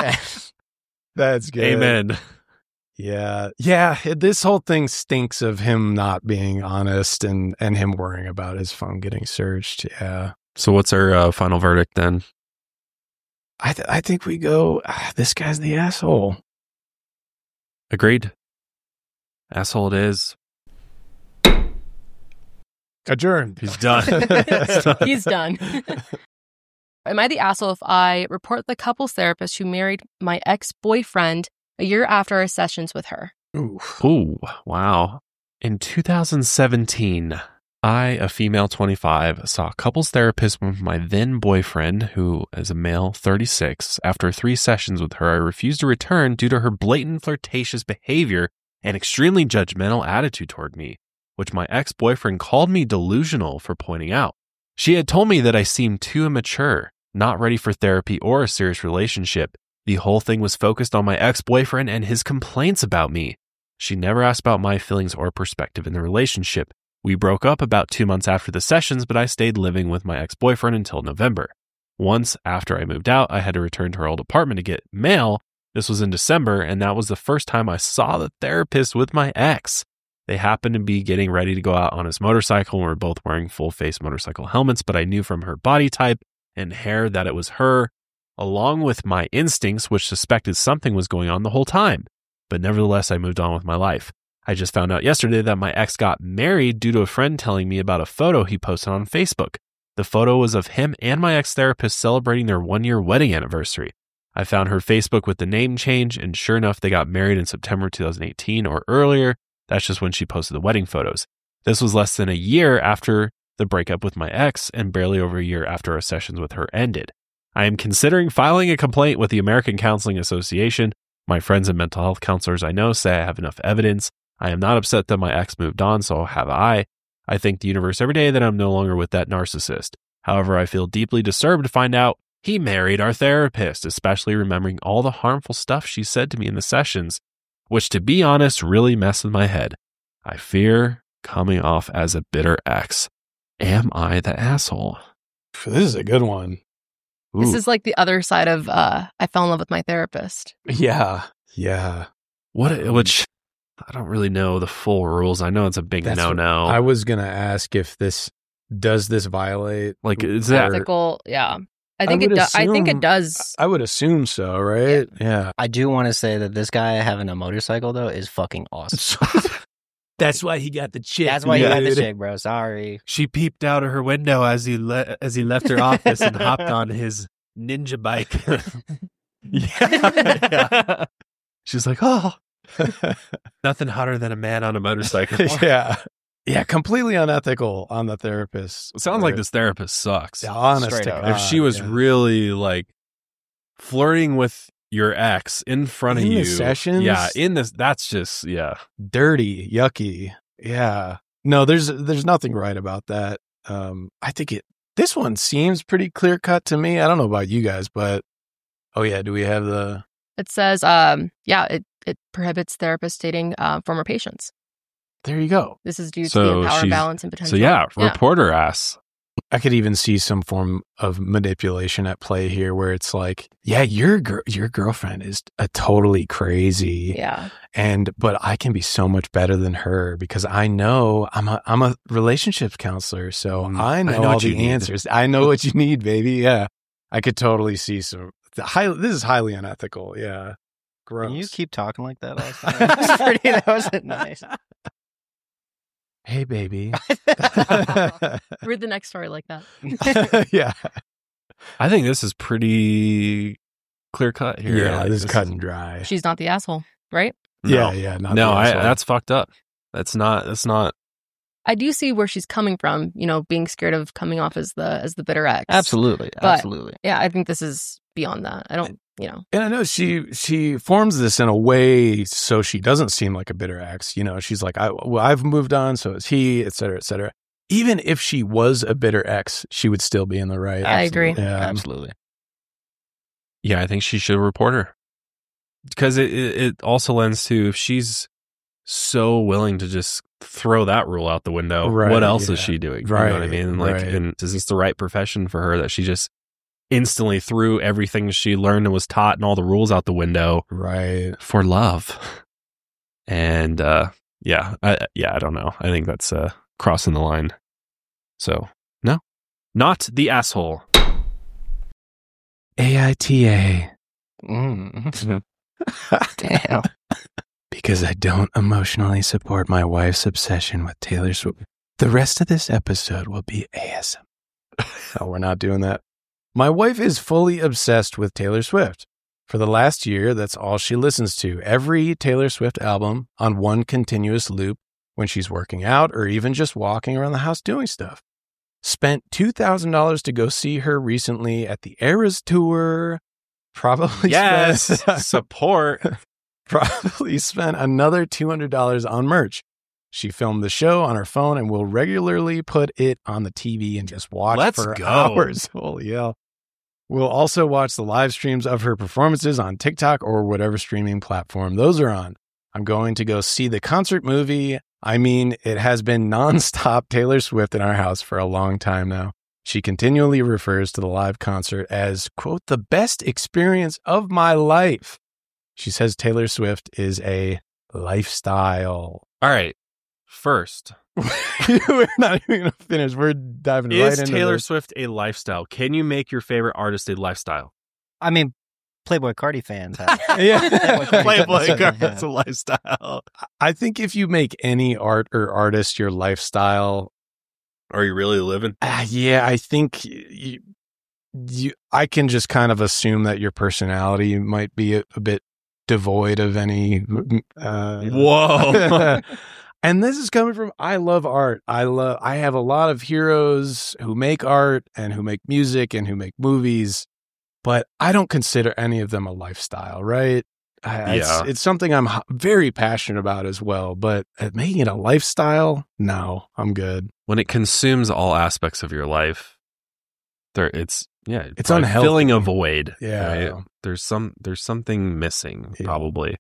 S3: That's good.
S2: Amen.
S3: Yeah. Yeah. it- This whole thing stinks of him not being honest and, and him worrying about his phone getting searched. Yeah.
S2: So what's our uh, final verdict then?
S3: I th- I think we go, ah, this guy's the asshole.
S2: Agreed. Asshole it is.
S3: Adjourned.
S2: He's done.
S8: He's done. Am I the asshole if I report the couples therapist who married my ex-boyfriend a year after our sessions with her?
S3: Ooh.
S2: Ooh, wow. In two thousand seventeen, I, a female twenty-five, saw a couples therapist with my then boyfriend, who is a male thirty-six. After three sessions with her, I refused to return due to her blatant flirtatious behavior and extremely judgmental attitude toward me, which my ex-boyfriend called me delusional for pointing out. She had told me that I seemed too immature, not ready for therapy or a serious relationship. The whole thing was focused on my ex-boyfriend and his complaints about me. She never asked about my feelings or perspective in the relationship. We broke up about two months after the sessions, but I stayed living with my ex-boyfriend until November. Once, after I moved out, I had to return to her old apartment to get mail. This was in December, and that was the first time I saw the therapist with my ex. They happened to be getting ready to go out on his motorcycle and were both wearing full face motorcycle helmets, but I knew from her body type and hair that it was her, along with my instincts, which suspected something was going on the whole time. But nevertheless, I moved on with my life. I just found out yesterday that my ex got married due to a friend telling me about a photo he posted on Facebook. The photo was of him and my ex-therapist celebrating their one-year wedding anniversary. I found her Facebook with the name change, and sure enough, they got married in September twenty eighteen or earlier. That's just when she posted the wedding photos. This was less than a year after the breakup with my ex and barely over a year after our sessions with her ended. I am considering filing a complaint with the American Counseling Association. My friends and mental health counselors I know say I have enough evidence. I am not upset that my ex moved on, so have I. I thank the universe every day that I'm no longer with that narcissist. However, I feel deeply disturbed to find out he married our therapist, especially remembering all the harmful stuff she said to me in the sessions, which, to be honest, really messed with my head. I fear coming off as a bitter ex. Am I the asshole?
S3: This is a good one.
S2: Ooh.
S8: This is like the other side of uh, I fell in love with my therapist.
S3: Yeah. Yeah.
S2: What? Which I don't really know the full rules. I know it's a big
S3: That's
S2: no
S3: what-
S2: no.
S3: I was going to ask if this, does this violate?
S2: Like, is that-
S3: or-
S8: Ethical, yeah. I think it.
S3: would
S8: Do- I think
S3: assume-
S8: it does.
S3: I would assume so, right? Yeah.
S5: I do want to say that this guy having a motorcycle though is fucking awesome.
S3: That's why he got the chick.
S5: That's why you got the
S3: dude.
S5: chick, bro. Sorry.
S2: She peeped out of her window as he le- as he left her office and hopped on his ninja bike. yeah. She's like, oh, nothing hotter than a man on a motorcycle.
S3: yeah. Yeah. Completely unethical on the therapist.
S2: It sounds like this therapist sucks.
S3: Yeah, honest
S5: Straight
S3: to
S5: up.
S3: God,
S2: if she was
S3: yeah.
S2: really like flirting with your ex in front
S3: In
S2: of
S3: the
S2: you,
S3: sessions?
S2: yeah, in this, that's just yeah.
S3: dirty, yucky. Yeah. No, there's there's nothing right about that. Um, I think it. This one seems pretty clear cut to me. I don't know about you guys, but oh yeah, do we have the?
S8: It says, um, yeah, it, it prohibits therapists dating uh, former patients.
S3: There you go.
S8: This is due to
S2: So
S8: the power
S2: she's-
S8: imbalance and potential.
S2: So yeah, reporter ass.
S3: I could even see some form of manipulation at play here, where it's like, yeah, your gir- your girlfriend is a totally crazy,
S8: Yeah.
S3: and but I can be so much better than her because I know I'm a I'm a relationships counselor, so
S2: Mm,
S3: I know,
S2: I know
S3: all
S2: what you
S3: the
S2: need.
S3: answers. I know what you need, baby. Yeah, I could totally see some. The high, this is highly unethical. Yeah, gross.
S5: Can you keep talking like that all the time? That was pretty. That wasn't nice.
S3: Hey, baby.
S8: Read the next story like that.
S3: yeah,
S2: I think this is pretty clear cut here.
S3: yeah.
S2: Like,
S3: This is cut and dry.
S8: She's not the asshole, right?
S3: Yeah,
S2: No.
S3: yeah. Not
S2: no,
S3: the
S2: I,
S3: asshole.
S2: that's fucked up. That's not. That's not.
S8: I do see where she's coming from, you know, being scared of coming off as the as the bitter ex.
S5: Absolutely.
S8: But-
S5: Absolutely.
S8: Yeah, I think this is beyond that. I don't, you know.
S3: And I know she she forms this in a way so she doesn't seem like a bitter ex. You know, she's like, I, well, I've moved on, so is he, et cetera, et cetera. Even if she was a bitter ex, she would still be in the right.
S8: I agree.
S3: Yeah.
S5: Absolutely.
S2: Yeah, I think she should report her because it, it it also lends to if she's so willing to just throw that rule out the window.
S3: Right,
S2: what else is
S3: yeah.
S2: she doing? You know what I
S3: Right,
S2: mean? Like,
S3: right.
S2: and is this the right profession for her that she just instantly threw everything she learned and was taught and all the rules out the window
S3: Right.
S2: for love? And uh, yeah, I, yeah, I don't know. I think that's uh, crossing the line. So no, not the asshole.
S3: A I T A.
S5: Mm. Damn.
S3: Because I don't emotionally support my wife's obsession with Taylor Swift. The rest of this episode will be A S M. No, we're not doing that. My wife is fully obsessed with Taylor Swift. For the last year, that's all she listens to. Every Taylor Swift album on one continuous loop when she's working out or even just walking around the house doing stuff. Spent two thousand dollars to go see her recently at the Eras Tour. Probably
S2: Yes,
S3: spent,
S2: support.
S3: probably spent another two hundred dollars on merch. She filmed the show on her phone and will regularly put it on the T V and just watch
S2: Let's
S3: for
S2: go.
S3: hours. Holy hell. We'll also watch the live streams of her performances on TikTok or whatever streaming platform those are on. I'm going to go see the concert movie. I mean, it has been nonstop Taylor Swift in our house for a long time now. She continually refers to the live concert as, quote, the best experience of my life. She says Taylor Swift is a lifestyle.
S2: All right. First,
S3: We're not even going to finish. We're diving right
S2: is
S3: into
S2: Taylor
S3: this.
S2: Swift a lifestyle? Can you make your favorite artist a lifestyle?
S5: I mean, Playboy Cardi fans have.
S3: Yeah.
S2: Playboy
S5: Certainly
S2: Cardi,
S5: have.
S2: that's a lifestyle.
S3: I think if you make any art or artist your lifestyle,
S2: Are you really living?
S3: uh, yeah, I think you, you, I can just kind of assume that your personality might be a, a bit devoid of any. Uh,
S2: Whoa.
S3: And this is coming from, I love art. I love, I have a lot of heroes who make art and who make music and who make movies, but I don't consider any of them a lifestyle, right? I,
S2: Yeah.
S3: it's, it's something I'm h- very passionate about as well, but at making it a lifestyle, no, I'm good.
S2: When it consumes all aspects of your life, there it's yeah,
S3: It's
S2: probably
S3: unhealthy.
S2: filling a void.
S3: Yeah.
S2: right? There's some there's something missing,
S3: Yeah.
S2: probably.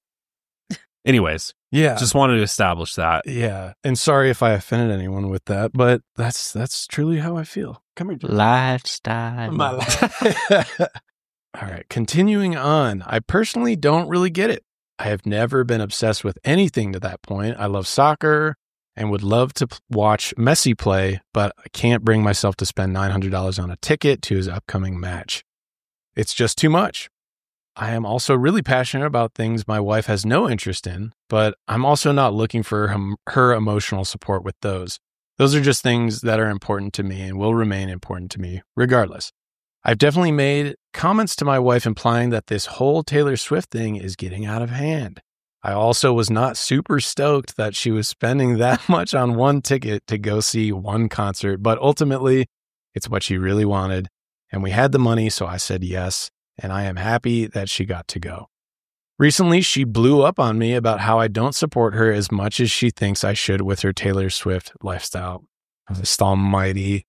S2: Anyways,
S3: Yeah.
S2: just wanted to establish that.
S3: yeah. And sorry if I offended anyone with that, but that's, that's truly how I feel. Come here.
S5: Lifestyle.
S3: My life. All right. Continuing on. I personally don't really get it. I have never been obsessed with anything to that point. I love soccer and would love to p- watch Messi play, but I can't bring myself to spend nine hundred dollars on a ticket to his upcoming match. It's just too much. I am also really passionate about things my wife has no interest in, but I'm also not looking for her, her emotional support with those. Those are just things that are important to me and will remain important to me regardless. I've definitely made comments to my wife implying that this whole Taylor Swift thing is getting out of hand. I also was not super stoked that she was spending that much on one ticket to go see one concert, but ultimately it's what she really wanted. And we had the money, so I said yes, and I am happy that she got to go. Recently, she blew up on me about how I don't support her as much as she thinks I should with her Taylor Swift lifestyle. Just almighty.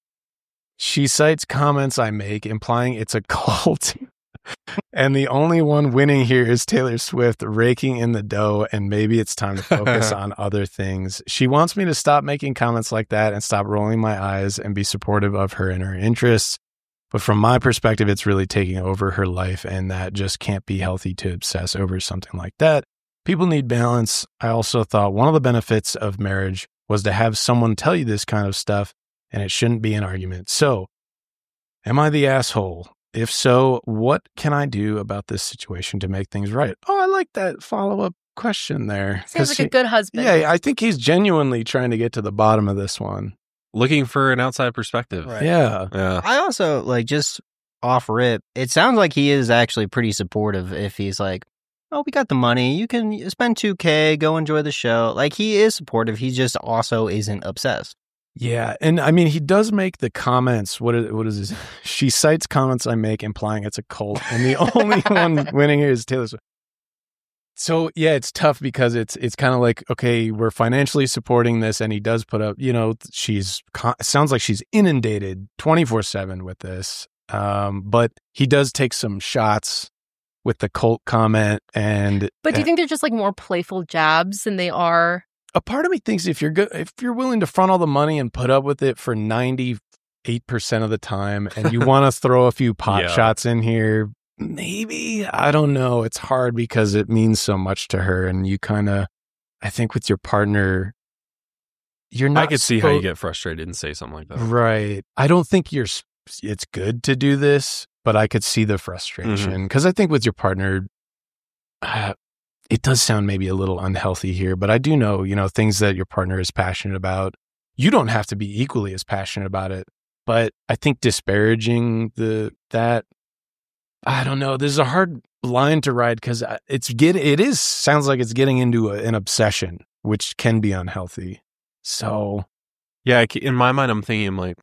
S3: She cites comments I make implying it's a cult. And the only one winning here is Taylor Swift raking in the dough, and maybe it's time to focus on other things. She wants me to stop making comments like that and stop rolling my eyes and be supportive of her and her interests. But from my perspective, it's really taking over her life, and that just can't be healthy to obsess over something like that. People need balance. I also thought one of the benefits of marriage was to have someone tell you this kind of stuff, and it shouldn't be an argument. So, am I the asshole? If so, what can I do about this situation to make things right? Oh, I like that follow-up question there.
S8: Sounds
S3: 'Cause
S8: like a
S3: he-
S8: good husband.
S3: Yeah, I think he's genuinely trying to get to the bottom of this one.
S2: Looking for an outside perspective.
S5: Right.
S3: Yeah.
S2: Yeah.
S5: I also like just off rip. It sounds like he is actually pretty supportive. If he's like, "Oh, we got the money. You can spend two K. Go enjoy the show." Like he is supportive. He just also isn't obsessed.
S3: Yeah, and I mean, he does make the comments. What is, what is this? She cites comments I make implying it's a cult, and the only one winning here is Taylor Swift. So yeah, it's tough because it's it's kind of like, okay, we're financially supporting this, and he does put up, you know, she's it sounds like she's inundated twenty-four seven with this, um, but he does take some shots with the cult comment, and
S8: But do you think they're just like more playful jabs than they are?
S3: a part of me thinks if you're good, if you're willing to front all the money and put up with it for ninety-eight percent of the time, and you want to throw a few pot
S2: Yeah.
S3: shots in here, maybe, I don't know. It's hard because it means so much to her. And you kind of, I think with your partner, you're not.
S2: I could see how you
S3: suppo-
S2: get frustrated and say something like that.
S3: Right. I don't think you're, s- it's good to do this, but I could see the frustration because I think with your partner, uh, it does sound maybe a little unhealthy here, but I do know, you know, things that your partner is passionate about. You don't have to be equally as passionate about it, but I think disparaging the, that, I don't know. This is a hard line to ride because it's get, it is, sounds like it's getting into a, an obsession, which can be unhealthy. So
S2: Yeah, I c- in my mind, I'm thinking, I'm like,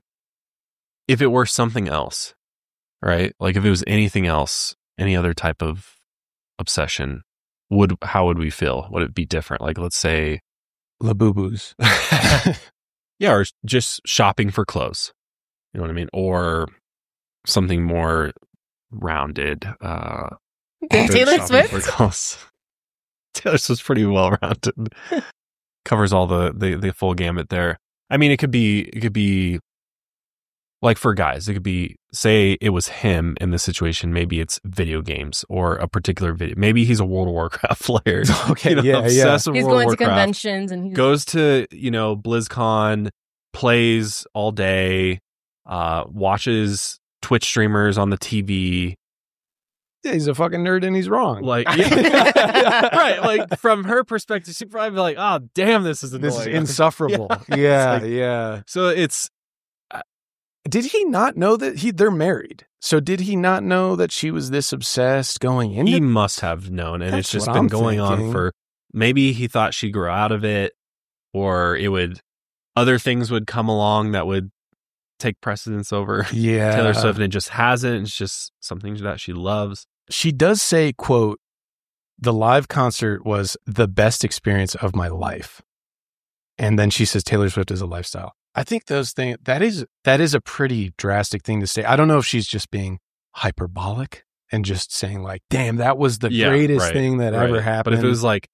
S2: if it were something else, right? Like if it was anything else, any other type of obsession, would how would we feel? Would it be different? Like, let's say,
S3: Labubu's.
S2: yeah, or just shopping for clothes. You know what I mean? Or something more rounded. Uh,
S8: Than Taylor
S2: shopping for
S8: Swift?
S2: clothes. Taylor Swift's pretty well rounded. Covers all the, the the full gamut there. I mean, it could be it could be like for guys, it could be, say it was him in this situation. Maybe it's video games or a particular video. Maybe he's a World of Warcraft player.
S3: Okay,
S2: you know,
S3: yeah, yeah.
S2: obsessed with
S8: He's
S2: World
S8: going
S2: of
S8: to
S2: Warcraft,
S8: conventions and he's
S2: goes to, you know, BlizzCon, plays all day, uh, watches Twitch streamers on the T V.
S3: Yeah, he's a fucking nerd and he's wrong.
S2: Like, yeah. Right. Like from her perspective, she'd probably be like, oh, damn, this is annoying.
S3: This is insufferable.
S2: Yeah.
S3: Yeah,
S2: It's like-
S3: yeah.
S2: So it's,
S3: Did he not know that he they're married? So did he not know that she was this obsessed going into
S2: he must have known. And it's
S3: That's
S2: just
S3: what
S2: been
S3: I'm
S2: going on
S3: thinking.
S2: for, maybe he thought she'd grow out of it, or it would, other things would come along that would take precedence over
S3: Yeah.
S2: Taylor Swift, and it just hasn't. It's just something that she loves.
S3: She does say, quote, the live concert was the best experience of my life. And then she says Taylor Swift is a lifestyle. I think those things, that is, that is a pretty drastic thing to say. I don't know if she's just being hyperbolic and just saying like, damn, that was the
S2: Yeah,
S3: greatest
S2: right,
S3: thing that
S2: right.
S3: ever happened.
S2: But if it was like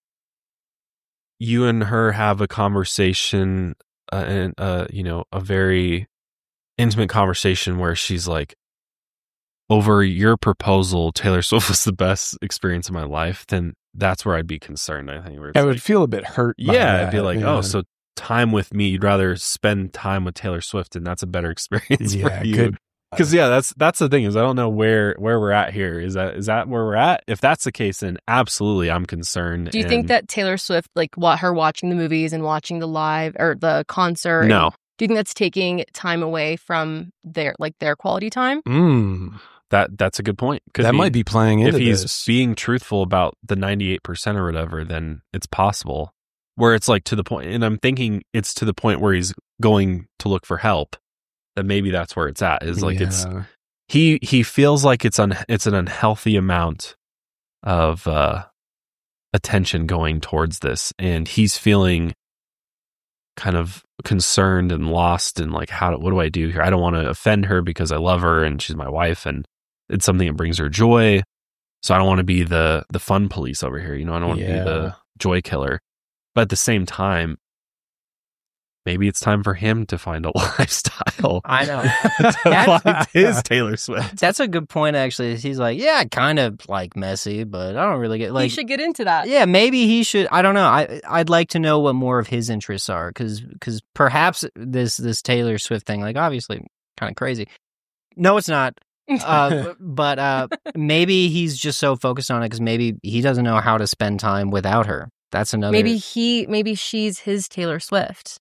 S2: you and her have a conversation, uh, and uh, you know, a very intimate conversation where she's like, over your proposal, Taylor Swift was the best experience of my life, then that's where I'd be concerned, I think. Where it's
S3: I
S2: like,
S3: would feel a bit hurt. by
S2: yeah,
S3: that,
S2: I'd be like,
S3: yeah.
S2: oh, so time with me, you'd rather spend time with Taylor Swift, and that's a better experience
S3: yeah,
S2: for you.
S3: good.
S2: Because yeah, that's that's the thing, is I don't know where where we're at here. Is that is that where we're at? If that's the case, then absolutely, I'm concerned.
S8: Do you think
S2: and-
S8: that Taylor Swift, like what her watching the movies and watching the live or the concert,
S2: No.
S8: do you think that's taking time away from their like their quality time?
S3: Mm,
S2: That that's a good point. Could
S3: that
S2: be.
S3: might be playing into
S2: If he's
S3: this.
S2: being truthful about the ninety-eight percent or whatever, then it's possible. Where it's like to the point, and I'm thinking it's to the point where he's going to look for help. That maybe that's where it's at. Is like it's
S3: Yeah.
S2: he he feels like it's un it's an unhealthy amount of uh, attention going towards this, and he's feeling kind of concerned and lost, and like, how do, what do I do here? I don't want to offend her because I love her and she's my wife, and it's something that brings her joy. So I don't want to be the the fun police over here. You know, I don't want to
S3: Yeah.
S2: be the joy killer. But at the same time, maybe it's time for him to find a lifestyle.
S5: I know.
S2: to
S5: That's-
S2: find his Taylor Swift.
S5: That's a good point, actually. He's like, yeah, I kind of like messy, but I don't really get
S8: you
S5: like.
S8: should get into that.
S5: Yeah, maybe he should. I don't know. I I'd like to know what more of his interests are, because because perhaps this this Taylor Swift thing, like, obviously kind of crazy. No, it's not. Uh, but uh, maybe he's just so focused on it because maybe he doesn't know how to spend time without her. That's another.
S8: Maybe he, maybe she's his Taylor Swift.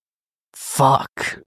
S5: Fuck.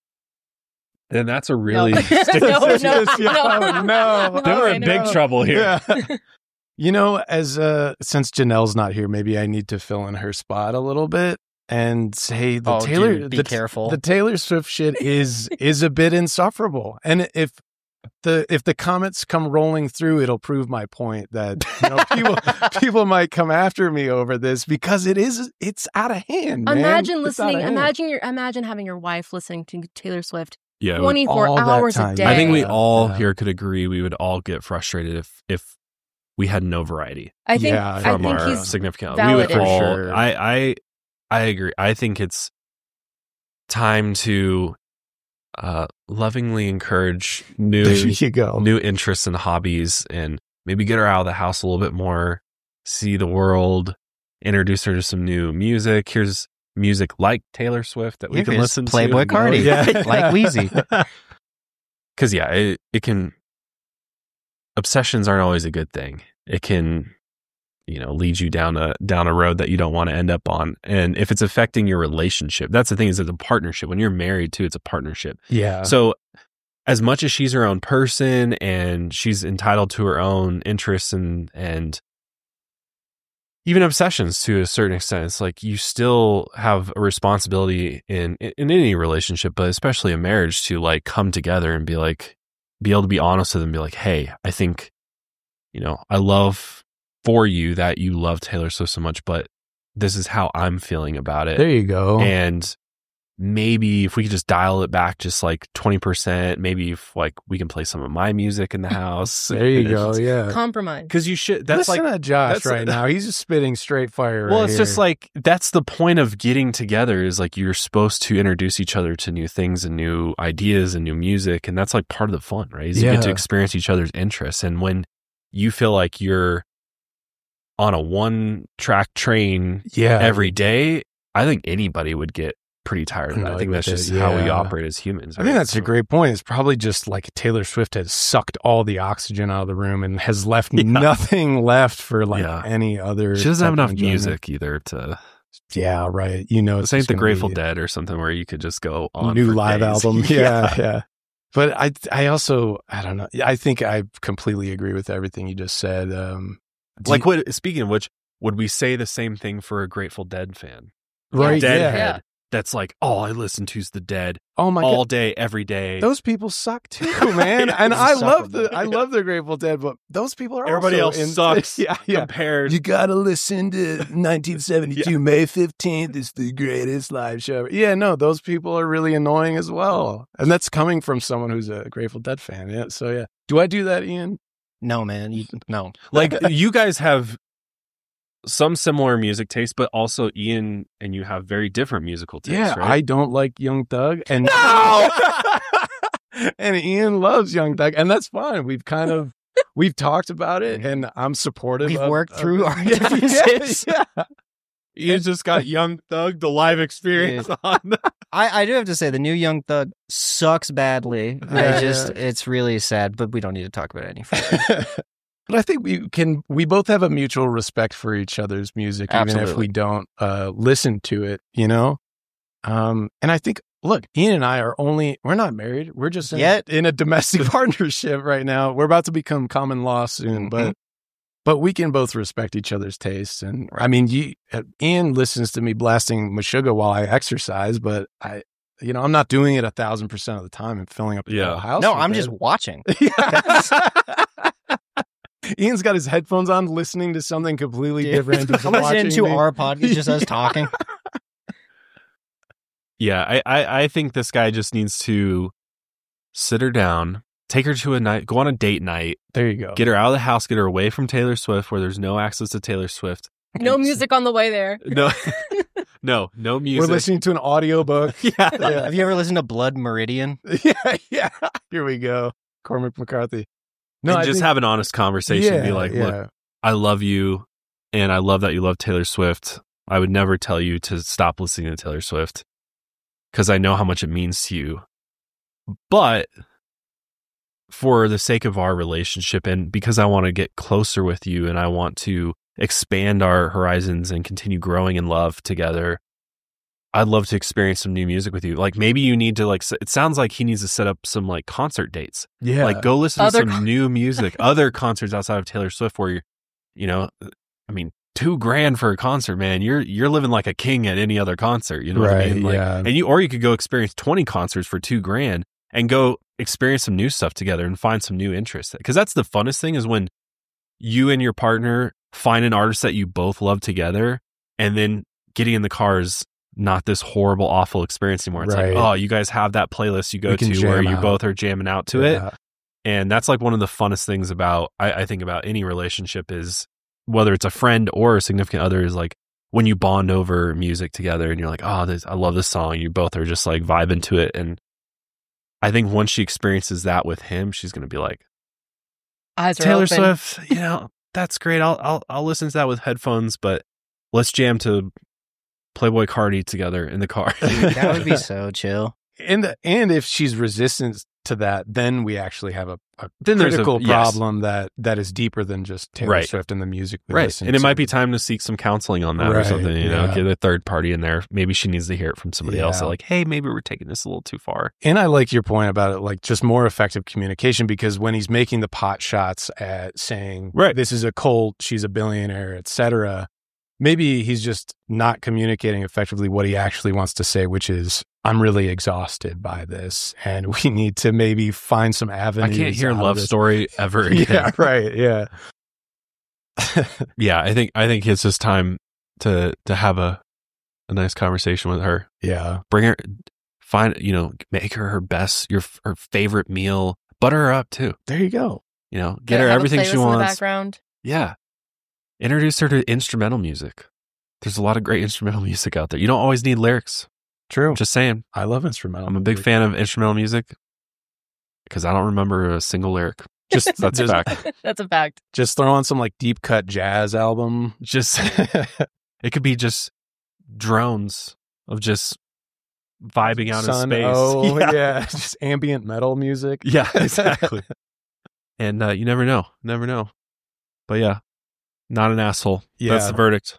S2: Then that's a really
S8: No.
S2: sticky
S8: No, no,
S2: situation.
S8: no.
S3: Oh, no.
S2: Then we're in
S8: Okay,
S2: big
S8: no.
S2: trouble here.
S3: Yeah. You know, as uh since Janelle's not here, maybe I need to fill in her spot a little bit and say the
S5: Oh,
S3: Taylor
S5: dude, be
S3: the,
S5: careful.
S3: The Taylor Swift shit is is a bit insufferable. And if the if the comments come rolling through, it'll prove my point that, you know, people people might come after me over this because it is it's out of hand. man.
S8: Imagine
S3: It's out
S8: listening.
S3: of hand.
S8: Imagine your. Imagine having your wife listening to Taylor Swift
S2: Yeah, we-
S8: twenty-four
S3: all that
S8: hours a
S3: time.
S8: day.
S2: I think we
S3: Yeah,
S2: all
S3: yeah.
S2: here could agree we would all get frustrated if if we had no variety
S8: I think.
S3: Yeah,
S8: I
S2: from
S8: think
S2: our
S8: he's.
S2: significant other. We would
S8: valid.
S2: all.
S3: For sure.
S2: I I I agree. I think it's time to uh, lovingly encourage
S3: There
S2: new
S3: you go.
S2: new interests and hobbies, and maybe get her out of the house a little bit more, see the world, introduce her to some new music. Here's music like Taylor Swift that we can
S5: Here's
S2: listen
S5: Playboy
S2: to.
S5: Cardi.
S3: Yeah.
S5: Like Wheezy.
S2: Because yeah, it, it can. Obsessions aren't always a good thing. It can, you know, lead you down a down a road that you don't want to end up on. And if it's affecting your relationship, that's the thing. Is it's a partnership. When you're married too, it's a partnership.
S3: Yeah.
S2: So, as much as she's her own person and she's entitled to her own interests and and even obsessions to a certain extent, it's like you still have a responsibility in in any relationship, but especially a marriage, to like come together and be like, be able to be honest with them and be like, hey, I think, you know, I love for you that you love Taylor Swift so much, but this is how I'm feeling about it.
S3: there you go.
S2: And maybe if we could just dial it back just like twenty percent, maybe if like we can play some of my music in the house.
S3: There you go. Yeah.
S8: Compromise.
S2: Because you should, that's
S3: Listen
S2: like,
S3: to Josh
S2: that's-
S3: right now. He's just spitting straight fire.
S2: well,
S3: right
S2: it's just
S3: here.
S2: like, that's the point of getting together is like, you're supposed to introduce each other to new things and new ideas and new music. And that's like part of the fun, right? Is you get to
S3: Yeah.
S2: experience each other's interests. And when you feel like you're on a one track train
S3: yeah.
S2: every day, I think anybody would get pretty tired of that. I
S3: Annoyed
S2: think that's
S3: with
S2: just
S3: it,
S2: how we
S3: yeah.
S2: operate as humans.
S3: I think
S2: right?
S3: that's a
S2: So-
S3: great point. It's probably just like Taylor Swift has sucked all the oxygen out of the room and has left
S2: Yeah.
S3: nothing left for like
S2: Yeah.
S3: any other.
S2: She doesn't have
S3: type of
S2: enough
S3: enjoyment.
S2: music either to.
S3: Yeah, right. You know,
S2: This ain't
S3: just
S2: the
S3: gonna
S2: Grateful
S3: be
S2: Dead or something where you could just go
S3: a
S2: on
S3: new
S2: for
S3: live
S2: days.
S3: album. Yeah, yeah. But I, I also, I don't know. I think I completely agree with everything you just said. Um, do
S2: Like
S3: you-
S2: what? Speaking of which, would we say the same thing for a Grateful Dead fan?
S3: right?
S2: Deadhead.
S3: Yeah.
S8: Yeah.
S2: That's like all I listen to is the Dead
S3: Oh my
S2: all
S3: god.
S2: day, every day.
S3: Those people suck too, man.
S2: Yeah,
S3: and
S2: those
S3: I
S2: suck
S3: love
S2: a
S3: the
S2: bit.
S3: I love the Grateful Dead, but those people are
S2: Everybody
S3: also
S2: else
S3: in-
S2: sucks.
S3: Yeah, yeah.
S2: compared.
S3: You gotta listen to nineteen seventy-two, May fifteenth. It's the greatest live show ever. Yeah, no, those people are really annoying as well. And that's coming from someone who's a Grateful Dead fan. Yeah. So, yeah. Do I do that, Ian?
S5: No, man. You, no.
S2: like you guys have some similar music taste, but also Ian and you have very different musical tastes.
S3: Yeah.
S2: right?
S3: I don't like Young Thug. And,
S2: No!
S3: and Ian loves Young Thug. And that's fine. We've kind of. We've talked about it, and I'm supportive.
S5: We've
S3: of-
S5: worked
S3: of-
S5: through our
S3: Yeah,
S5: differences.
S3: Yeah, yeah.
S2: Ian just got Young Thug, the live experience on.
S5: I, I do have to say the new Young Thug sucks badly.
S3: Yeah,
S5: I just
S3: yeah.
S5: it's really sad, but we don't need to talk about it any further.
S3: But I think we can. We both have a mutual respect for each other's music, even if
S5: Absolutely.
S3: we don't uh, listen to it. You know, um, and I think, look, Ian and I are only. We're not married. We're just in,
S5: Yet.
S3: in a domestic partnership right now. We're about to become common law soon, but but we can both respect each other's tastes. And I mean, you, uh, Ian listens to me blasting Meshuggah while I exercise, but I. You know, I'm not doing it a thousand percent of the time and filling up the
S2: Yeah.
S3: whole house.
S5: No,
S3: with
S5: I'm
S3: it.
S5: just watching.
S3: Yeah. Ian's got his headphones on, listening to something completely different. Just
S5: I'm listening
S3: watching
S5: to
S3: me.
S5: our podcast, just us talking.
S2: Yeah, I, I, I think this guy just needs to sit her down, take her to a night, go on a date night,
S3: There you go.
S2: get her out of the house, get her away from Taylor Swift where there's no access to Taylor Swift.
S8: No music on the way there.
S2: No, no, no
S3: We're
S2: music.
S3: listening to an audiobook.
S2: Yeah.
S3: Yeah.
S5: Have you ever listened to Blood Meridian?
S3: yeah, yeah. Here we go. Cormac McCarthy. No,
S2: and
S3: I
S2: just
S3: think-
S2: have an honest conversation.
S3: yeah,
S2: Be like,
S3: yeah.
S2: look, I love you and I love that you love Taylor Swift. I would never tell you to stop listening to Taylor Swift because I know how much it means to you. But for the sake of our relationship and because I want to get closer with you and I want to expand our horizons and continue growing in love together, I'd love to experience some new music with you. Like maybe you need to like, s- it sounds like he needs to set up some like concert dates.
S3: Yeah.
S2: Like go listen
S8: Other
S2: to some
S8: con-
S2: new music, other concerts outside of Taylor Swift where you're, you know, I mean, two grand for a concert, man. You're you're living like a king at any other concert. You know what I
S3: Right,
S2: mean? Like,
S3: yeah.
S2: and you or you could go experience twenty concerts for two grand and go experience some new stuff together and find some new interests. Because that's the funnest thing is when you and your partner find an artist that you both love together, and then getting in the car is not this horrible, awful experience anymore. It's
S3: Right.
S2: like, oh, you guys have that playlist you go
S3: We can
S2: to where
S3: jam
S2: you
S3: out.
S2: both are jamming out to it.
S3: Yeah.
S2: And that's like one of the funnest things about, I, I think about any relationship is whether it's a friend or a significant other is like when you bond over music together and you're like, oh, this, I love this song. You both are just like vibing to it. And I think once she experiences that with him, she's going to be like,
S8: Eyes are
S2: Taylor
S8: open.
S2: Swift, you know, that's great. I'll, I'll, I'll listen to that with headphones, but let's jam to Playboy Cardi together in the car.
S5: That would be so chill.
S3: And the, and if she's resistant to that, then we actually have a, a
S2: Then there's a-
S3: critical
S2: yes.
S3: problem that that is deeper than just Taylor
S2: Right.
S3: Swift and the music. We
S2: Right.
S3: listen
S2: And it
S3: to.
S2: might be time to seek some counseling on that or
S3: Right,
S2: something, you know,
S3: yeah.
S2: get a third party in there. Maybe she needs to hear it from somebody else.
S3: Yeah.
S2: That like, hey, maybe we're taking this a little too far.
S3: And I like your point about it, like just more effective communication, because when he's making the pot shots at saying,
S2: Right.
S3: this is a cult, she's a billionaire, et cetera, maybe he's just not communicating effectively what he actually wants to say, which is, I'm really exhausted by this, and we need to maybe find some
S2: I
S3: avenues.
S2: can't hear
S3: out of
S2: love
S3: this."
S2: story ever again.
S3: Yeah, right. Yeah.
S2: Yeah, I think I think it's just time to to have a a nice conversation with her.
S3: Yeah.
S2: Bring her, find, you know, make her her best, your her favorite meal. Butter her up too.
S3: There you go.
S2: You know, get her
S8: Have a
S2: everything
S8: playlist
S2: she
S8: in the
S2: wants.
S8: background.
S2: Yeah. Introduce her to instrumental music. There's a lot of great instrumental music out there. You don't always need lyrics.
S3: True.
S2: I'm just saying.
S3: I love instrumental.
S2: I'm a big
S3: music.
S2: fan of instrumental music because I don't remember a single lyric.
S3: Just
S2: That's a
S3: just,
S2: fact.
S8: That's a fact.
S3: just throw on some like deep cut jazz album.
S2: Just it could be just drones of just vibing out
S3: Sun,
S2: in space.
S3: Oh yeah.
S2: yeah.
S3: Just ambient metal music.
S2: Yeah, exactly. And uh, you never know. Never know. But yeah, not an asshole.
S3: Yeah.
S2: That's the verdict.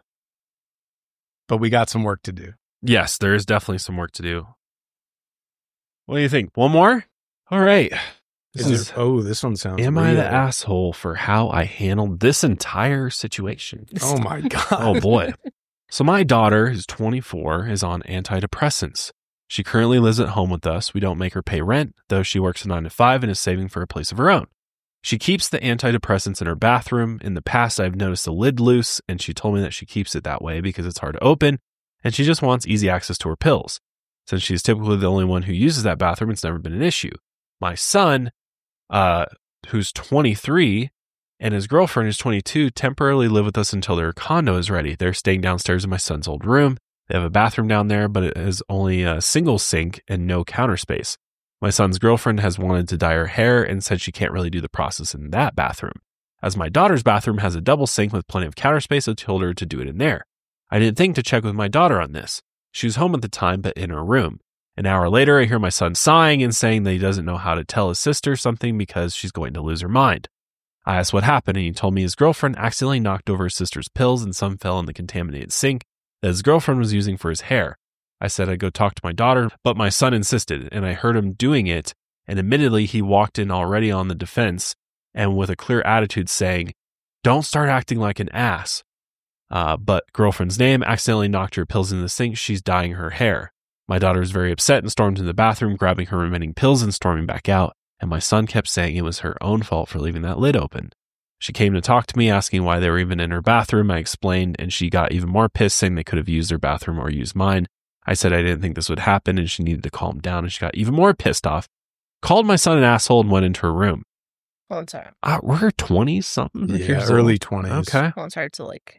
S3: But we got some work to do.
S2: Yes, there is definitely some work to do. What do you think? One more? All right. This
S3: Is
S2: is,
S3: it- oh, this one sounds.
S2: am I the
S3: real.
S2: asshole for how I handled this entire situation?
S3: Oh my god.
S2: Oh boy. So my daughter, who's twenty-four, is on antidepressants. She currently lives at home with us. We don't make her pay rent, though she works a nine to five and is saving for a place of her own. She keeps the antidepressants in her bathroom. In the past, I've noticed the lid loose, and she told me that she keeps it that way because it's hard to open, and she just wants easy access to her pills. Since she's typically the only one who uses that bathroom, it's never been an issue. My son, uh, who's twenty-three, and his girlfriend, who's twenty-two, temporarily live with us until their condo is ready. They're staying downstairs in my son's old room. They have a bathroom down there, but it is only a single sink and no counter space. My son's girlfriend has wanted to dye her hair and said she can't really do the process in that bathroom. As my daughter's bathroom has a double sink with plenty of counter space, I told her to do it in there. I didn't think to check with my daughter on this. She was home at the time, but in her room. An hour later, I hear my son sighing and saying that he doesn't know how to tell his sister something because she's going to lose her mind. I asked what happened, and he told me his girlfriend accidentally knocked over his sister's pills and some fell in the contaminated sink that his girlfriend was using for his hair. I said I'd go talk to my daughter, but my son insisted, and I heard him doing it, and admittedly, he walked in already on the defense and with a clear attitude saying, "Don't start acting like an ass." Uh, but girlfriend's name accidentally knocked her pills in the sink. She's dyeing her hair. My daughter was very upset and stormed into the bathroom, grabbing her remaining pills and storming back out. And my son kept saying it was her own fault for leaving that lid open. She came to talk to me, asking why they were even in her bathroom. I explained, and she got even more pissed, saying they could have used their bathroom or used mine. I said I didn't think this would happen, and she needed to calm down, and she got even more pissed off, called my son an asshole, and went into her room.
S8: Well, it's hard.
S2: Uh, we're twenty-something
S3: Yeah,
S2: years
S3: early
S2: old.
S3: twenties.
S2: Okay.
S8: Well, it's hard to like.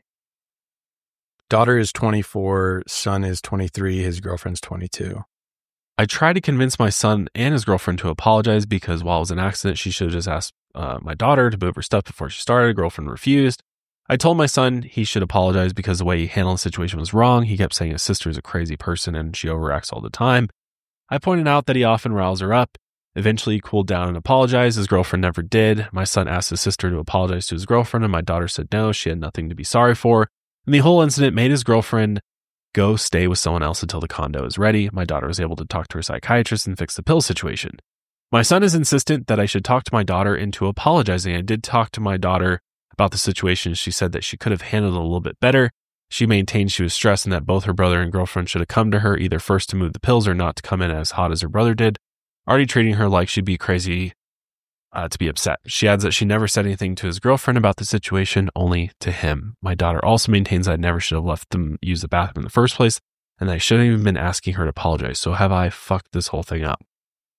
S3: Daughter is twenty-four. Son is twenty-three. His girlfriend's twenty-two.
S2: I tried to convince my son and his girlfriend to apologize because while it was an accident, she should have just asked uh, my daughter to move her stuff before she started. Girlfriend refused. I told my son he should apologize because the way he handled the situation was wrong. He kept saying his sister is a crazy person and she overacts all the time. I pointed out that he often riles her up. Eventually, he cooled down and apologized. His girlfriend never did. My son asked his sister to apologize to his girlfriend, and my daughter said no, she had nothing to be sorry for. And the whole incident made his girlfriend go stay with someone else until the condo is ready. My daughter was able to talk to her psychiatrist and fix the pill situation. My son is insistent that I should talk to my daughter into apologizing. I did talk to my daughter about the situation. She said that she could have handled it a little bit better. She maintained she was stressed and that both her brother and girlfriend should have come to her either first to move the pills or not to come in as hot as her brother did, already treating her like she'd be crazy uh, to be upset. She adds that she never said anything to his girlfriend about the situation, only to him. My daughter also maintains I never should have left them use the bathroom in the first place, and I shouldn't have even been asking her to apologize. So have I fucked this whole thing up?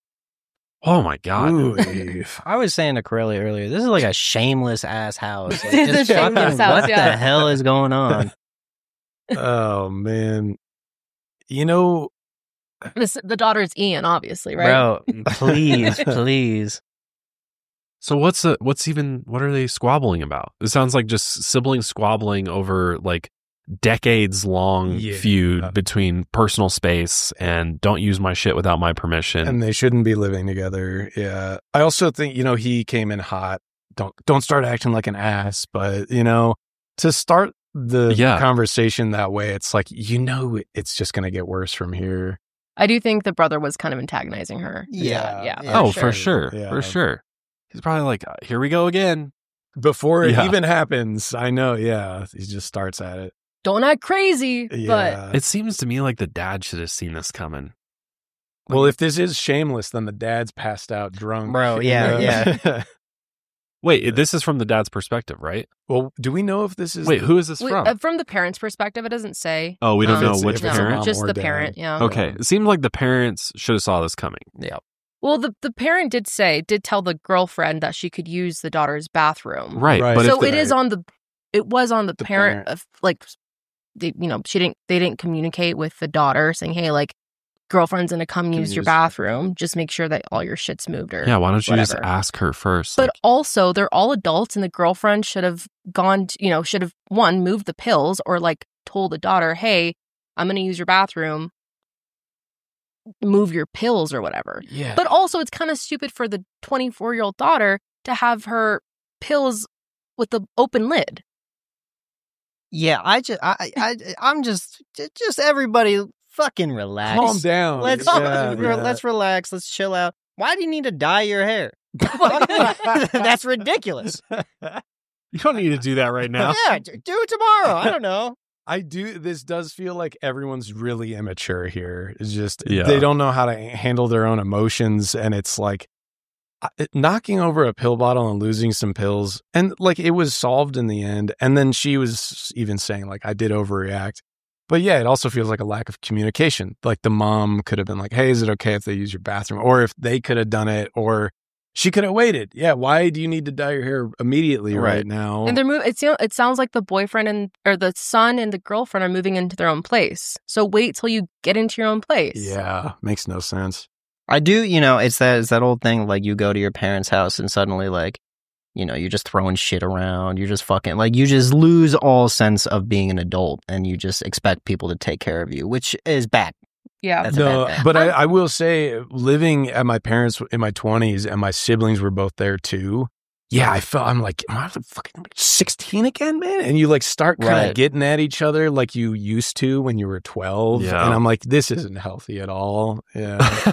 S2: Oh my God.
S3: Ooh.
S5: I was saying to Corelli earlier, this is like a shameless ass house. Like,
S8: It's a
S5: just fucking
S8: shameless house,
S5: what
S8: yeah.
S5: the hell is going on?
S3: Oh man. You know,
S8: This, the daughter is Ian, obviously, right?
S5: Bro, please, please.
S2: So what's the, what's even, what are they squabbling about? It sounds like just siblings squabbling over like decades long
S3: Yeah.
S2: feud between personal space and don't use my shit without my permission.
S3: and they shouldn't be living together. Yeah. I also think, you know, he came in hot. Don't don't start acting like an ass, but you know, to start the
S2: Yeah.
S3: conversation that way, it's like, you know, it's just going to get worse from here.
S8: I do think the brother was kind of antagonizing her.
S5: Yeah,
S8: yeah.
S5: yeah.
S2: oh,
S8: for
S2: for
S8: sure.
S2: sure.
S3: Yeah.
S2: For sure. He's probably like, uh, here we go again.
S3: Before it
S2: Yeah.
S3: even happens, I know, yeah, he just starts at it.
S8: Don't act crazy, but
S3: Yeah.
S2: It seems to me like the dad should have seen this coming.
S3: Well, if this is shameless, then the dad's passed out drunk.
S5: Bro,
S3: you
S5: yeah,
S3: know?
S5: yeah.
S2: Wait, this is from the dad's perspective, right?
S3: Well, do we know if this is?
S2: Wait, who is this
S8: Wait,
S2: from?
S8: uh, from the parent's perspective, it doesn't say.
S2: Oh, we don't
S8: Um,
S2: know
S3: it's-
S2: which
S3: if it's a
S2: parent.
S3: mom
S8: just
S3: or
S8: the
S3: dad.
S8: parent. Yeah.
S2: Okay, it seemed like the parents should have saw this coming.
S3: Yeah.
S8: Well, the the parent did say did tell the girlfriend that she could use the daughter's bathroom.
S2: Right,
S3: Right.
S2: but
S8: So
S2: if the,
S8: it is on the. It was on the,
S3: The
S8: parent,
S3: parent.
S8: of like, they, you know, she didn't. They didn't communicate with the daughter saying, "Hey, like, girlfriend's gonna come
S3: Can
S8: use
S3: you
S8: your
S3: just-
S8: bathroom. Just make sure that all your shit's moved." Or
S2: yeah, why don't you just
S8: whatever.
S2: ask her first?
S8: But
S2: Like,
S8: also, they're all adults, and the girlfriend should have gone, to, you know, should have, one, moved the pills or like told the daughter, hey, I'm going to use your bathroom, move your pills or whatever.
S3: Yeah.
S8: But also, it's kind of stupid for the twenty-four year old daughter to have her pills with the open lid.
S5: Yeah, I just, I, I, I'm just, j- just everybody fucking relax.
S3: Calm down.
S5: Let's,
S3: Yeah,
S5: re-
S3: yeah.
S5: let's relax. Let's chill out. Why do you need to dye your hair? That's ridiculous.
S2: you don't need to do that right now.
S5: Yeah, d- do it tomorrow. I don't know.
S3: I do. This does feel like everyone's really immature here. It's just
S2: Yeah.
S3: they don't know how to handle their own emotions, and it's like uh, knocking over a pill bottle and losing some pills, and like it was solved in the end. And then she was even saying like, "I did overreact," but yeah, it also feels like a lack of communication. Like the mom could have been like, "Hey, is it okay if they use your bathroom?" Or if they could have done it, or she could have waited. Yeah, why do you need to dye your hair immediately right,
S5: Right.
S3: now?
S8: And they're move. It's, you know, it sounds like the boyfriend and or the son and the girlfriend are moving into their own place. So wait till you get into your own place.
S3: Yeah, makes no sense.
S5: I do, you know, it's that it's that old thing like you go to your parents' house and suddenly like, you know, you're just throwing shit around. You're just fucking like you just lose all sense of being an adult and you just expect people to take care of you, which is bad.
S8: Yeah.
S5: That's a
S3: No,
S5: bad thing.
S3: but I, I will say, living at my parents in my twenties, and my siblings were both there too. Yeah, I felt I'm like, am I fucking sixteen again, man? And you like start kind of
S5: Right.
S3: getting at each other like you used to when you were twelve.
S2: Yeah.
S3: And I'm like, this isn't healthy at all. Yeah,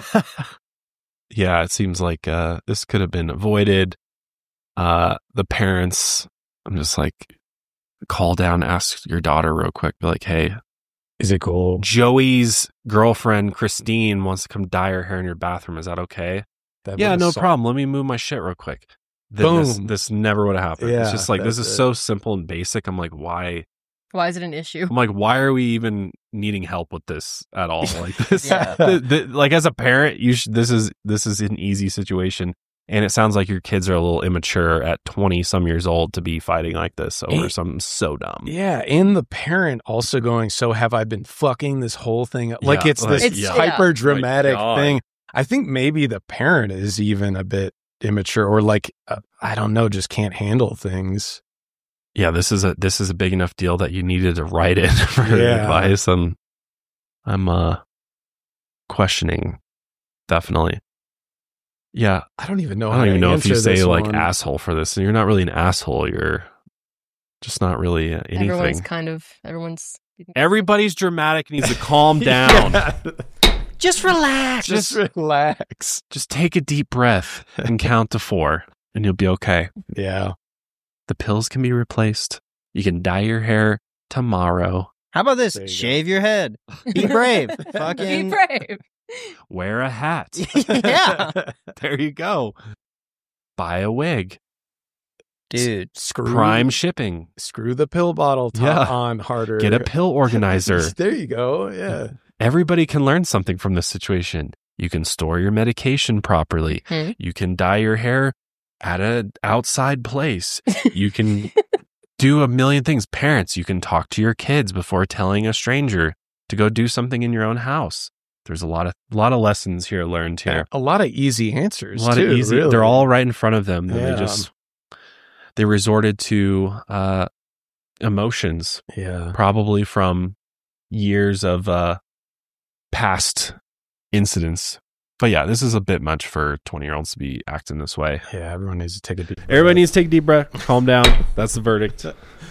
S2: yeah, it seems like uh, this could have been avoided. Uh, the parents, I'm just like, call down, ask your daughter real quick. Be like, hey,
S3: is it cool?
S2: Joey's girlfriend, Christine, wants to come dye her hair in your bathroom. Is that okay?
S3: That
S2: Yeah,
S3: would've
S2: no
S3: solved-
S2: problem. Let me move my shit real quick. Then This,
S3: Boom.
S2: this never would have happened. It's
S3: Yeah,
S2: just like, this
S3: that's
S2: is
S3: it.
S2: so simple and basic. I'm like, why?
S8: Why is it an issue?
S2: I'm like, why are we even needing help with this at all? Like this,
S5: Yeah.
S2: the, the, like as a parent, you should, this is, this is an easy situation. And it sounds like your kids are a little immature at twenty some years old to be fighting like this over
S3: And-
S2: something so dumb.
S3: Yeah, and the parent also going, so have I been fucking this whole thing up? Like
S2: Yeah,
S3: it's
S2: like,
S3: this
S8: It's- yeah.
S3: hyper dramatic
S2: My God.
S3: thing. I think maybe the parent is even a bit immature or like, uh, I don't know, just can't handle things.
S2: Yeah, this is a, this is a big enough deal that you needed to write it for
S3: Yeah.
S2: advice. And I'm, uh, questioning. Definitely. Yeah.
S3: I don't even know
S2: I
S3: how
S2: don't
S3: to
S2: even know if you
S3: answer
S2: say
S3: this
S2: like
S3: one.
S2: asshole for this. You're not really an asshole. You're just not really uh, anything.
S8: Everyone's kind of, everyone's.
S2: Everybody's dramatic needs to calm down.
S3: Yeah.
S5: Just relax.
S3: Just relax.
S2: Just take a deep breath and count to four, and you'll be okay.
S3: Yeah.
S2: The pills can be replaced. You can dye your hair tomorrow.
S5: How about this?
S3: There you go.
S5: Shave your head. Be brave.
S8: Be
S5: Fucking
S8: brave.
S2: Wear a hat.
S5: yeah,
S2: There you go. Buy a wig.
S5: dude.
S3: Screw
S2: Prime shipping.
S3: Screw the pill bottle top
S2: Yeah.
S3: on harder.
S2: Get a pill organizer.
S3: There you go. Yeah.
S2: Everybody can learn something from this situation. You can store your medication properly.
S8: Hmm.
S2: You can dye your hair at an outside place. You can do a million things. Parents, you can talk to your kids before telling a stranger to go do something in your own house. There's a lot of a lot of lessons here learned here.
S3: A lot of easy answers.
S2: A lot
S3: too,
S2: of easy.
S3: really.
S2: They're all right in front of them. And
S3: Yeah.
S2: They just they resorted to uh, emotions,
S3: Yeah.
S2: probably from years of uh, past incidents. But yeah, this is a bit much for twenty year olds to be acting this way.
S3: Yeah. Everyone needs to take a deep breath.
S2: Everybody needs to take a deep breath, calm down. That's the verdict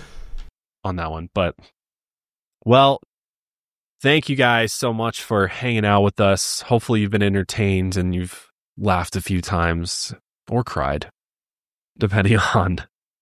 S2: on that one. But, well, thank you guys so much for hanging out with us. Hopefully, you've been entertained and you've laughed a few times or cried, depending on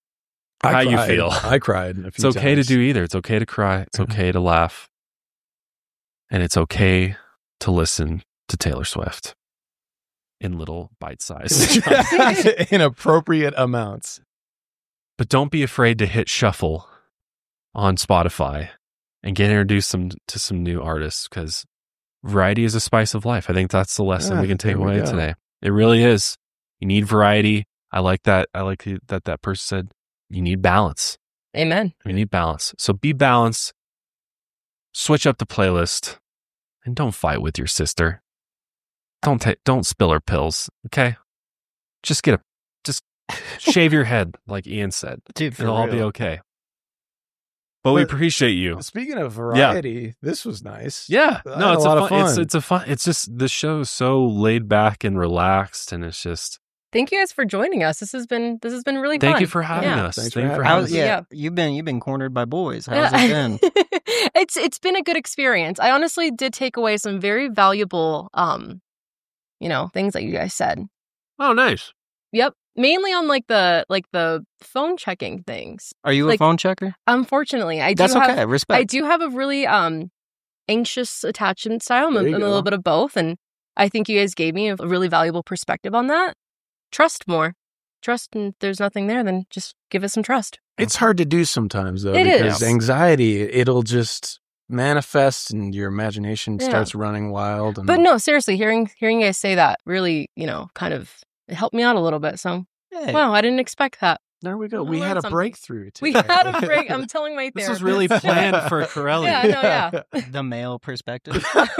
S3: I
S2: how you
S3: cried.
S2: feel.
S3: I cried. A
S2: It's
S3: few
S2: okay
S3: times.
S2: to do either. It's okay to cry. It's okay to laugh. And it's okay to listen to Taylor Swift. in little bite size.
S3: in appropriate amounts.
S2: But don't be afraid to hit shuffle on Spotify and get introduced some, to some new artists, because variety is a spice of life. I think that's the lesson
S3: Yeah,
S2: we can take
S3: there we
S2: away
S3: go.
S2: today. It really is. You need variety. I like that. I like that that person said you need balance.
S8: Amen.
S2: We need balance. So be balanced. Switch up the playlist, and don't fight with your sister. Don't take. Don't spill her pills. Okay. Just get a. Just shave your head, like Ian said.
S5: Dude, for
S2: It'll all be
S5: real.
S2: okay. But we
S3: But-
S2: appreciate you.
S3: Speaking of variety, this was nice.
S2: Yeah.
S3: I
S2: No,
S3: had
S2: it's
S3: a
S2: a,
S3: lot
S2: fun,
S3: of fun.
S2: It's it's a fun. It's just the show's so laid back and relaxed, and it's just.
S8: Thank you guys for joining us. This has been this has been really
S2: Thank
S8: fun.
S2: you for having
S8: Yeah.
S2: us.
S3: Thanks
S2: Thank
S3: for
S2: you for
S3: having
S2: having
S5: How's,
S2: us.
S5: yeah,
S8: Yeah.
S5: you've been you've been cornered by boys. How's
S8: Yeah.
S5: it been?
S8: it's it's been a good experience. I honestly did take away some very valuable um you know, things that you guys said.
S2: Oh, nice.
S8: Yep. Mainly on like the like the phone checking things.
S5: Are you
S8: Like,
S5: a phone checker?
S8: Unfortunately, I do
S5: That's
S8: have
S5: okay. Respect.
S8: I do have a really um anxious attachment style. I'm a,
S3: There you
S8: I'm a little
S3: go.
S8: bit of both, and I think you guys gave me a really valuable perspective on that. Trust more. Trust, and if there's nothing there, then just give us some trust.
S3: It's hard to do sometimes, though,
S8: It
S3: because
S8: is.
S3: anxiety, it'll just manifest and your imagination
S8: Yeah.
S3: starts running wild. And
S8: But no, seriously, hearing hearing you guys say that really, you know, kind of it helped me out a little bit. So,
S5: Hey,
S8: wow, I didn't expect that.
S3: there we go.
S8: I
S3: We
S8: learned
S3: had a
S8: something.
S3: breakthrough.
S8: We
S3: today.
S8: had a break. I'm telling my
S2: This
S8: therapist.
S2: was really planned for Corelli.
S8: Yeah, I know, yeah.
S5: the male perspective.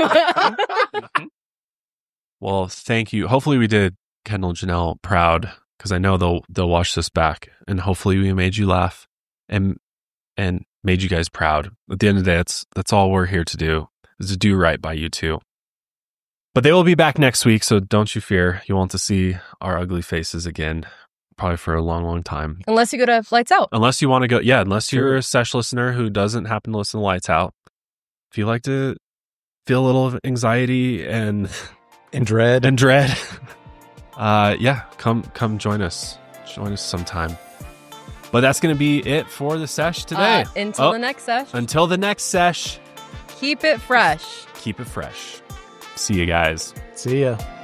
S2: Well, thank you. Hopefully, we did Kendall and Janelle proud, because I know they'll they'll watch this back, and hopefully, we made you laugh and and made you guys proud. At the end of the day, that's that's all we're here to do, is to do right by you two. But they will be back next week, so don't you fear. You want to see our ugly faces again, probably for a long, long time.
S8: Unless you go to Lights Out.
S2: Unless you want to go, yeah, unless you're
S3: Sure.
S2: a Sesh listener who doesn't happen to listen to Lights Out. If you like to feel a little of anxiety and
S3: And dread.
S2: and dread, uh, yeah, come come join us. Join us sometime. But that's going to be it for the Sesh today.
S8: Uh, until
S2: Oh,
S8: the next session,
S2: Until the next Sesh,
S8: keep it fresh.
S2: keep it fresh. See you guys.
S3: See ya.